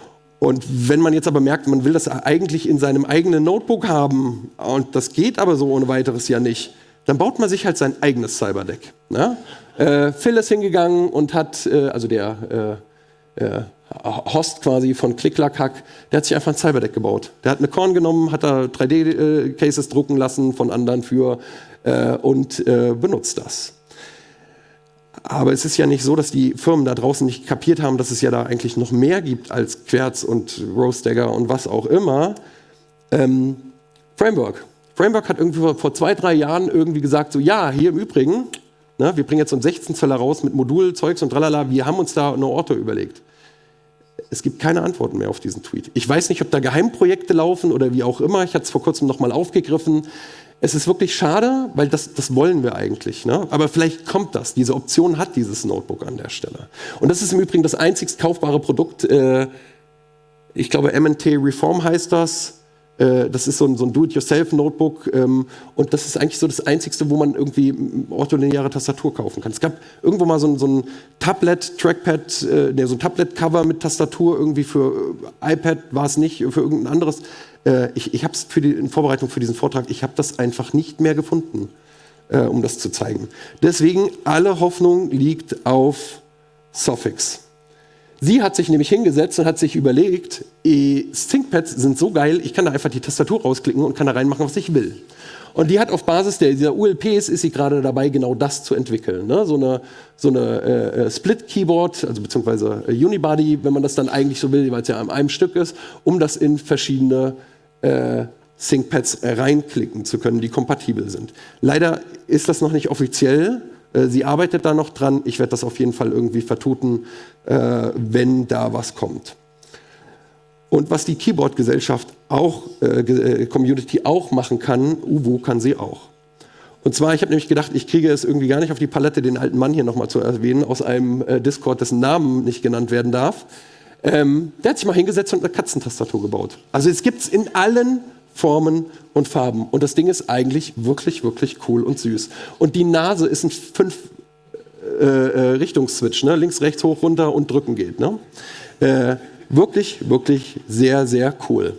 Und wenn man jetzt aber merkt, man will das eigentlich in seinem eigenen Notebook haben, und das geht aber so ohne weiteres ja nicht, dann baut man sich halt sein eigenes Cyberdeck. Ne? Äh, Phil ist hingegangen und hat, äh, also der äh, äh, Host quasi von Klicklackhack, der hat sich einfach ein Cyberdeck gebaut. Der hat eine Korn genommen, hat da drei D Cases drucken lassen von anderen für äh, und äh, benutzt das. Aber es ist ja nicht so, dass die Firmen da draußen nicht kapiert haben, dass es ja da eigentlich noch mehr gibt als Querz und Rose-Dagger und was auch immer. Ähm, Framework. Framework hat irgendwie vor zwei, drei Jahren irgendwie gesagt, so ja, hier im Übrigen, ne, wir bringen jetzt so einen sechzehn Zöller raus mit Modulzeugs und tralala, wir haben uns da eine Orto überlegt. Es gibt keine Antworten mehr auf diesen Tweet. Ich weiß nicht, ob da Geheimprojekte laufen oder wie auch immer. Ich hatte es vor kurzem noch mal aufgegriffen. Es ist wirklich schade, weil das, das wollen wir eigentlich. Ne? Aber vielleicht kommt das. Diese Option hat dieses Notebook an der Stelle. Und das ist im Übrigen das einzigst kaufbare Produkt. Äh, ich glaube, M N T Reform heißt das. Äh, das ist so ein, so ein Do-it-yourself-Notebook. Ähm, und das ist eigentlich so das Einzige, wo man irgendwie ortholineare Tastatur kaufen kann. Es gab irgendwo mal so ein, so ein Tablet-Trackpad, äh, nee, so ein Tablet-Cover mit Tastatur irgendwie für äh, iPad, war es nicht, für irgendein anderes. Äh, ich ich habe es in Vorbereitung für diesen Vortrag, ich habe das einfach nicht mehr gefunden, äh, um das zu zeigen. Deswegen, alle Hoffnung liegt auf Sofix. Sie hat sich nämlich hingesetzt und hat sich überlegt, eh, ThinkPads sind so geil, ich kann da einfach die Tastatur rausklicken und kann da reinmachen, was ich will. Und die hat auf Basis der, dieser U L Ps ist sie gerade dabei, genau das zu entwickeln. Ne? So eine, so eine äh, Split-Keyboard, also beziehungsweise Unibody, wenn man das dann eigentlich so will, weil es ja an einem Stück ist, um das in verschiedene äh, ThinkPads reinklicken zu können, die kompatibel sind. Leider ist das noch nicht offiziell. Sie arbeitet da noch dran. Ich werde das auf jeden Fall irgendwie vertuten, äh, wenn da was kommt. Und was die Keyboard-Gesellschaft auch, äh, Community auch machen kann, Uwu kann sie auch. Und zwar, ich habe nämlich gedacht, ich kriege es irgendwie gar nicht auf die Palette, den alten Mann hier nochmal zu erwähnen, aus einem äh, Discord, dessen Namen nicht genannt werden darf. Ähm, der hat sich mal hingesetzt und eine Katzentastatur gebaut. Also es gibt es in allen Formen und Farben. Und das Ding ist eigentlich wirklich, wirklich cool und süß. Und die Nase ist ein fünf äh, äh, Richtungsswitch, ne? Links, rechts, hoch, runter und drücken geht. Ne? Äh, wirklich, wirklich sehr, sehr cool.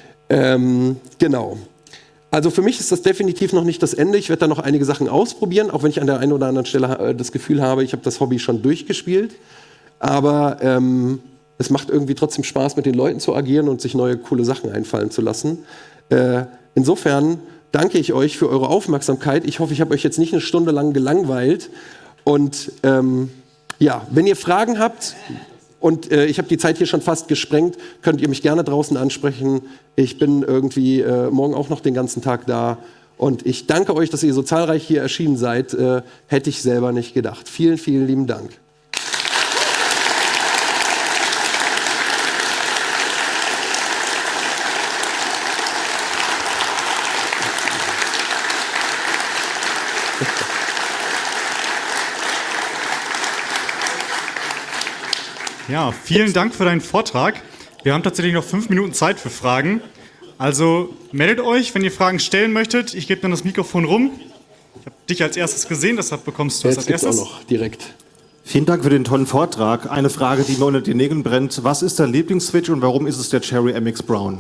Ähm, genau. Also für mich ist das definitiv noch nicht das Ende. Ich werde da noch einige Sachen ausprobieren, auch wenn ich an der einen oder anderen Stelle äh, das Gefühl habe, ich habe das Hobby schon durchgespielt. Aber ähm, es macht irgendwie trotzdem Spaß, mit den Leuten zu agieren und sich neue, coole Sachen einfallen zu lassen. Äh, insofern danke ich euch für eure Aufmerksamkeit. Ich hoffe, ich habe euch jetzt nicht eine Stunde lang gelangweilt. Und ähm, ja, wenn ihr Fragen habt, und äh, ich habe die Zeit hier schon fast gesprengt, könnt ihr mich gerne draußen ansprechen. Ich bin irgendwie äh, morgen auch noch den ganzen Tag da. Und ich danke euch, dass ihr so zahlreich hier erschienen seid. Äh, hätte ich selber nicht gedacht. Vielen, vielen lieben Dank. Ja, vielen Dank für deinen Vortrag. Wir haben tatsächlich noch fünf Minuten Zeit für Fragen. Also meldet euch, wenn ihr Fragen stellen möchtet. Ich gebe dann das Mikrofon rum. Ich habe dich als erstes gesehen, deshalb bekommst du es als erstes. Auch noch direkt. Vielen Dank für den tollen Vortrag. Eine Frage, die mir unter den Nägeln brennt. Was ist dein Lieblingsswitch und warum ist es der Cherry M X Brown?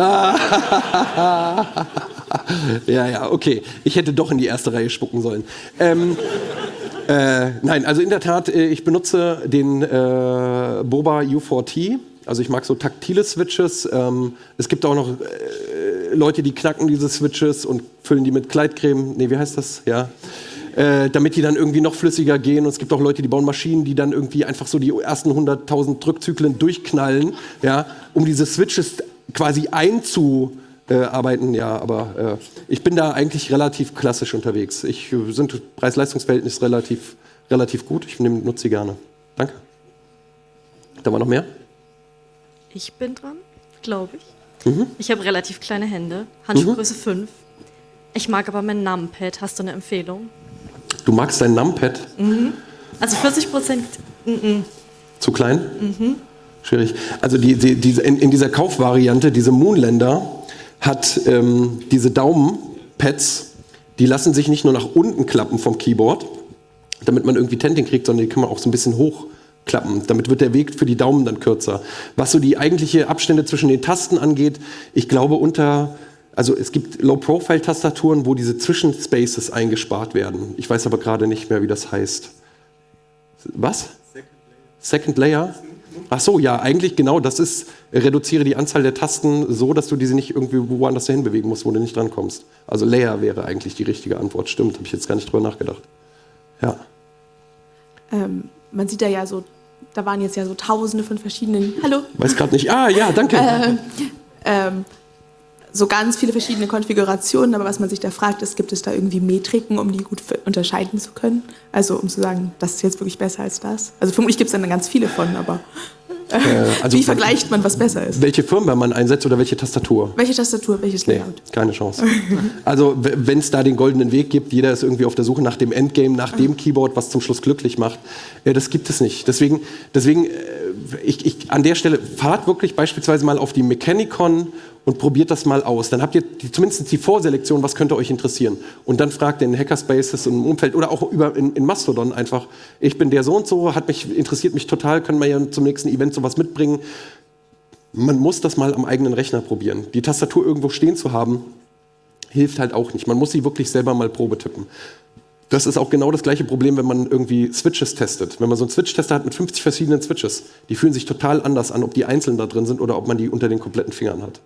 ja, ja, okay. Ich hätte doch in die erste Reihe spucken sollen. Ähm, äh, nein, also in der Tat, ich benutze den äh, Boba U vier T. Also ich mag so taktile Switches. Ähm, es gibt auch noch äh, Leute, die knacken diese Switches und füllen die mit Kleidcreme. Nee, wie heißt das? Ja. Äh, damit die dann irgendwie noch flüssiger gehen. Und es gibt auch Leute, die bauen Maschinen, die dann irgendwie einfach so die ersten hunderttausend Drückzyklen durchknallen, ja, um diese Switches quasi einzuarbeiten. Ja, aber äh, ich bin da eigentlich relativ klassisch unterwegs. Ich äh, sind Preis-Leistungs-Verhältnis relativ, relativ gut. Ich nehm, nutze sie gerne. Danke. Da war noch mehr? Ich bin dran, glaube ich. Mhm. Ich habe relativ kleine Hände, Handschuhgröße Mhm. fünf. Ich mag aber mein Numpad. Hast du eine Empfehlung? Du magst dein Numpad? Mhm. Also vierzig Prozent. Mhm. Zu klein? Mhm. Schwierig. Also die, die, diese, in, in dieser Kaufvariante, diese Moonlander, hat ähm, diese Daumenpads, die lassen sich nicht nur nach unten klappen vom Keyboard, damit man irgendwie Tenting kriegt, sondern die kann man auch so ein bisschen hochklappen. Damit wird der Weg für die Daumen dann kürzer. Was so die eigentliche Abstände zwischen den Tasten angeht, ich glaube unter... Also es gibt Low-Profile-Tastaturen, wo diese Zwischenspaces eingespart werden. Ich weiß aber gerade nicht mehr, wie das heißt. Was? Second Layer? Ach so, ja, eigentlich genau. Das ist, reduziere die Anzahl der Tasten so, dass du diese nicht irgendwie woanders dahin bewegen musst, wo du nicht drankommst. Also Layer wäre eigentlich die richtige Antwort. Stimmt, habe ich jetzt gar nicht drüber nachgedacht. Ja. Ähm, man sieht da ja so, da waren jetzt ja so tausende von verschiedenen, hallo? Weiß gerade nicht. Ah, ja, danke. Äh, ähm, so ganz viele verschiedene Konfigurationen, aber was man sich da fragt, ist, gibt es da irgendwie Metriken, um die gut unterscheiden zu können? Also um zu sagen, das ist jetzt wirklich besser als das? Also vermutlich gibt es dann ganz viele von, aber äh, also, wie vergleicht man, was besser ist? Welche Firmware man einsetzt oder welche Tastatur? Welche Tastatur, welches Nee, Layout? keine Chance. Also wenn es da den goldenen Weg gibt, jeder ist irgendwie auf der Suche nach dem Endgame, nach dem Keyboard, was zum Schluss glücklich macht, äh, das gibt es nicht. Deswegen, deswegen äh, ich, ich, an der Stelle fahrt wirklich beispielsweise mal auf die Mechanicon und probiert das mal aus. Dann habt ihr die, zumindest die Vorselektion, was könnte euch interessieren. Und dann fragt ihr in Hackerspaces und im Umfeld oder auch über in, in Mastodon einfach, ich bin der so und so, hat mich, interessiert mich total, können wir ja zum nächsten Event sowas mitbringen. Man muss das mal am eigenen Rechner probieren. Die Tastatur irgendwo stehen zu haben, hilft halt auch nicht. Man muss sie wirklich selber mal Probe tippen. Das ist auch genau das gleiche Problem, wenn man irgendwie Switches testet. Wenn man so einen Switch-Tester hat mit fünfzig verschiedenen Switches, die fühlen sich total anders an, ob die einzeln da drin sind oder ob man die unter den kompletten Fingern hat.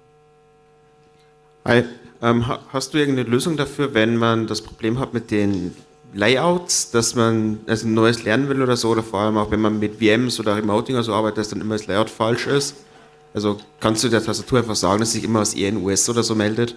Hi. Ähm, hast du irgendeine Lösung dafür, wenn man das Problem hat mit den Layouts, dass man also ein neues lernen will oder so, oder vor allem auch wenn man mit V Ms oder Remoting oder so arbeitet, dass dann immer das Layout falsch ist? Also kannst du der Tastatur einfach sagen, dass sich immer aus E N U S oder so meldet?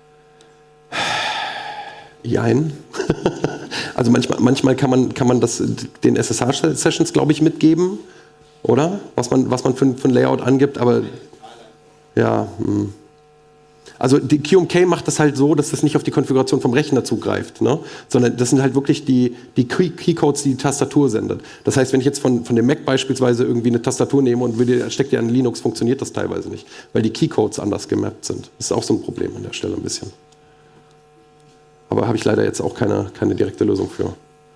Jein. Also manchmal, manchmal kann man, kann man das den S S H-Sessions, glaube ich, mitgeben, oder? Was man, was man für, für ein Layout angibt, aber ja. Hm. Also die Q M K macht das halt so, dass das nicht auf die Konfiguration vom Rechner zugreift, ne? Sondern das sind halt wirklich die, die Keycodes, die die Tastatur sendet. Das heißt, wenn ich jetzt von, von dem Mac beispielsweise irgendwie eine Tastatur nehme und würde, steckt die an Linux, funktioniert das teilweise nicht, weil die Keycodes anders gemappt sind. Das ist auch so ein Problem an der Stelle ein bisschen. Aber habe ich leider jetzt auch keine, keine direkte Lösung für.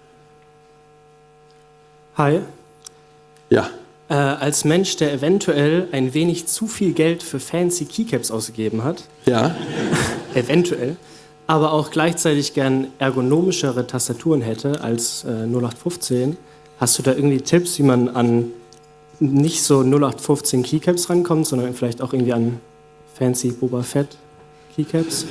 Hi. Ja. Äh, als Mensch, der eventuell ein wenig zu viel Geld für fancy Keycaps ausgegeben hat, Ja. eventuell, aber auch gleichzeitig gern ergonomischere Tastaturen hätte als äh, null acht fünfzehn, hast du da irgendwie Tipps, wie man an nicht so null acht fünfzehn Keycaps rankommt, sondern vielleicht auch irgendwie an fancy Boba Fett Keycaps?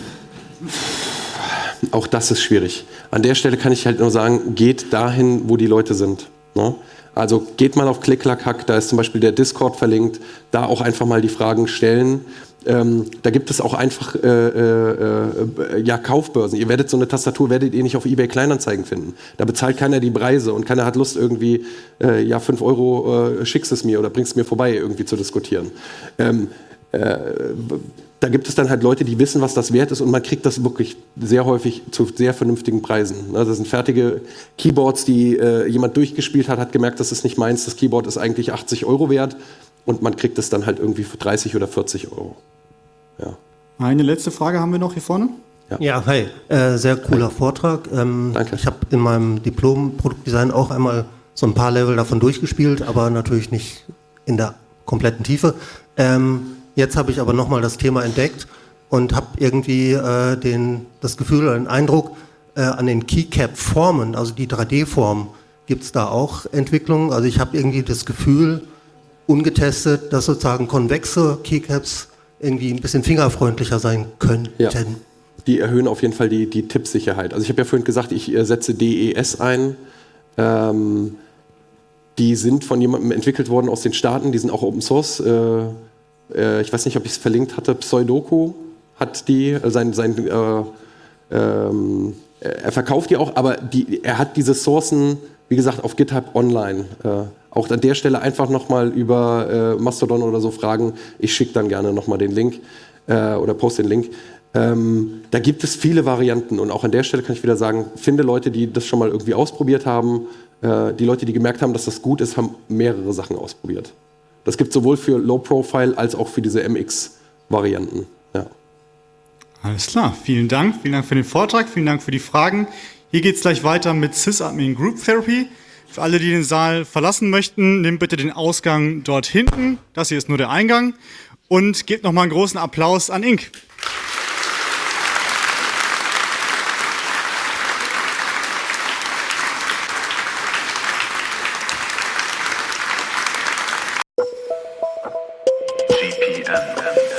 Auch das ist schwierig. An der Stelle kann ich halt nur sagen, geht dahin, wo die Leute sind. Ne? Also geht mal auf Klick, Klack, Hack, da ist zum Beispiel der Discord verlinkt, da auch einfach mal die Fragen stellen. Ähm, da gibt es auch einfach äh, äh, äh, ja, Kaufbörsen. Ihr werdet so eine Tastatur, werdet ihr nicht auf eBay Kleinanzeigen finden. Da bezahlt keiner die Preise und keiner hat Lust irgendwie, äh, ja, fünf Euro äh, schickst es mir oder bringst es mir vorbei, irgendwie zu diskutieren. Ähm, äh, Da gibt es dann halt Leute, die wissen, was das wert ist und man kriegt das wirklich sehr häufig zu sehr vernünftigen Preisen. Das sind fertige Keyboards, die äh, jemand durchgespielt hat, hat gemerkt, das ist nicht meins, das Keyboard ist eigentlich achtzig Euro wert und man kriegt es dann halt irgendwie für dreißig oder vierzig Euro. Ja. Eine letzte Frage haben wir noch hier vorne. Ja, ja hi. Äh, sehr cooler hi. Vortrag. Ähm, Danke. Ich habe in meinem Diplom Produktdesign auch einmal so ein paar Level davon durchgespielt, aber natürlich nicht in der kompletten Tiefe. Ähm, Jetzt habe ich aber nochmal das Thema entdeckt und habe irgendwie äh, den, das Gefühl oder den Eindruck, äh, an den Keycap-Formen, also die drei D-Form, gibt es da auch Entwicklungen. Also ich habe irgendwie das Gefühl, ungetestet, dass sozusagen konvexe Keycaps irgendwie ein bisschen fingerfreundlicher sein könnten. Ja. Die erhöhen auf jeden Fall die, die Tippsicherheit. Also ich habe ja vorhin gesagt, ich äh, setze D E S ein. Ähm, die sind von jemandem entwickelt worden aus den Staaten, die sind auch Open Source. Äh, Ich weiß nicht, ob ich es verlinkt hatte. Pseudoku hat die, sein, sein, äh, ähm, er verkauft die auch, aber die, er hat diese Sourcen, wie gesagt, auf GitHub online. Äh, auch an der Stelle einfach nochmal über äh, Mastodon oder so fragen. Ich schicke dann gerne nochmal den Link äh, oder poste den Link. Ähm, da gibt es viele Varianten und auch an der Stelle kann ich wieder sagen, finde Leute, die das schon mal irgendwie ausprobiert haben. Äh, die Leute, die gemerkt haben, dass das gut ist, haben mehrere Sachen ausprobiert. Das gibt es sowohl für Low-Profile als auch für diese M X-Varianten. Ja. Alles klar, vielen Dank. Vielen Dank für den Vortrag, vielen Dank für die Fragen. Hier geht es gleich weiter mit Sysadmin Group Therapy. Für alle, die den Saal verlassen möchten, nehmt bitte den Ausgang dort hinten. Das hier ist nur der Eingang. Und gebt nochmal einen großen Applaus an Inc. G P M M.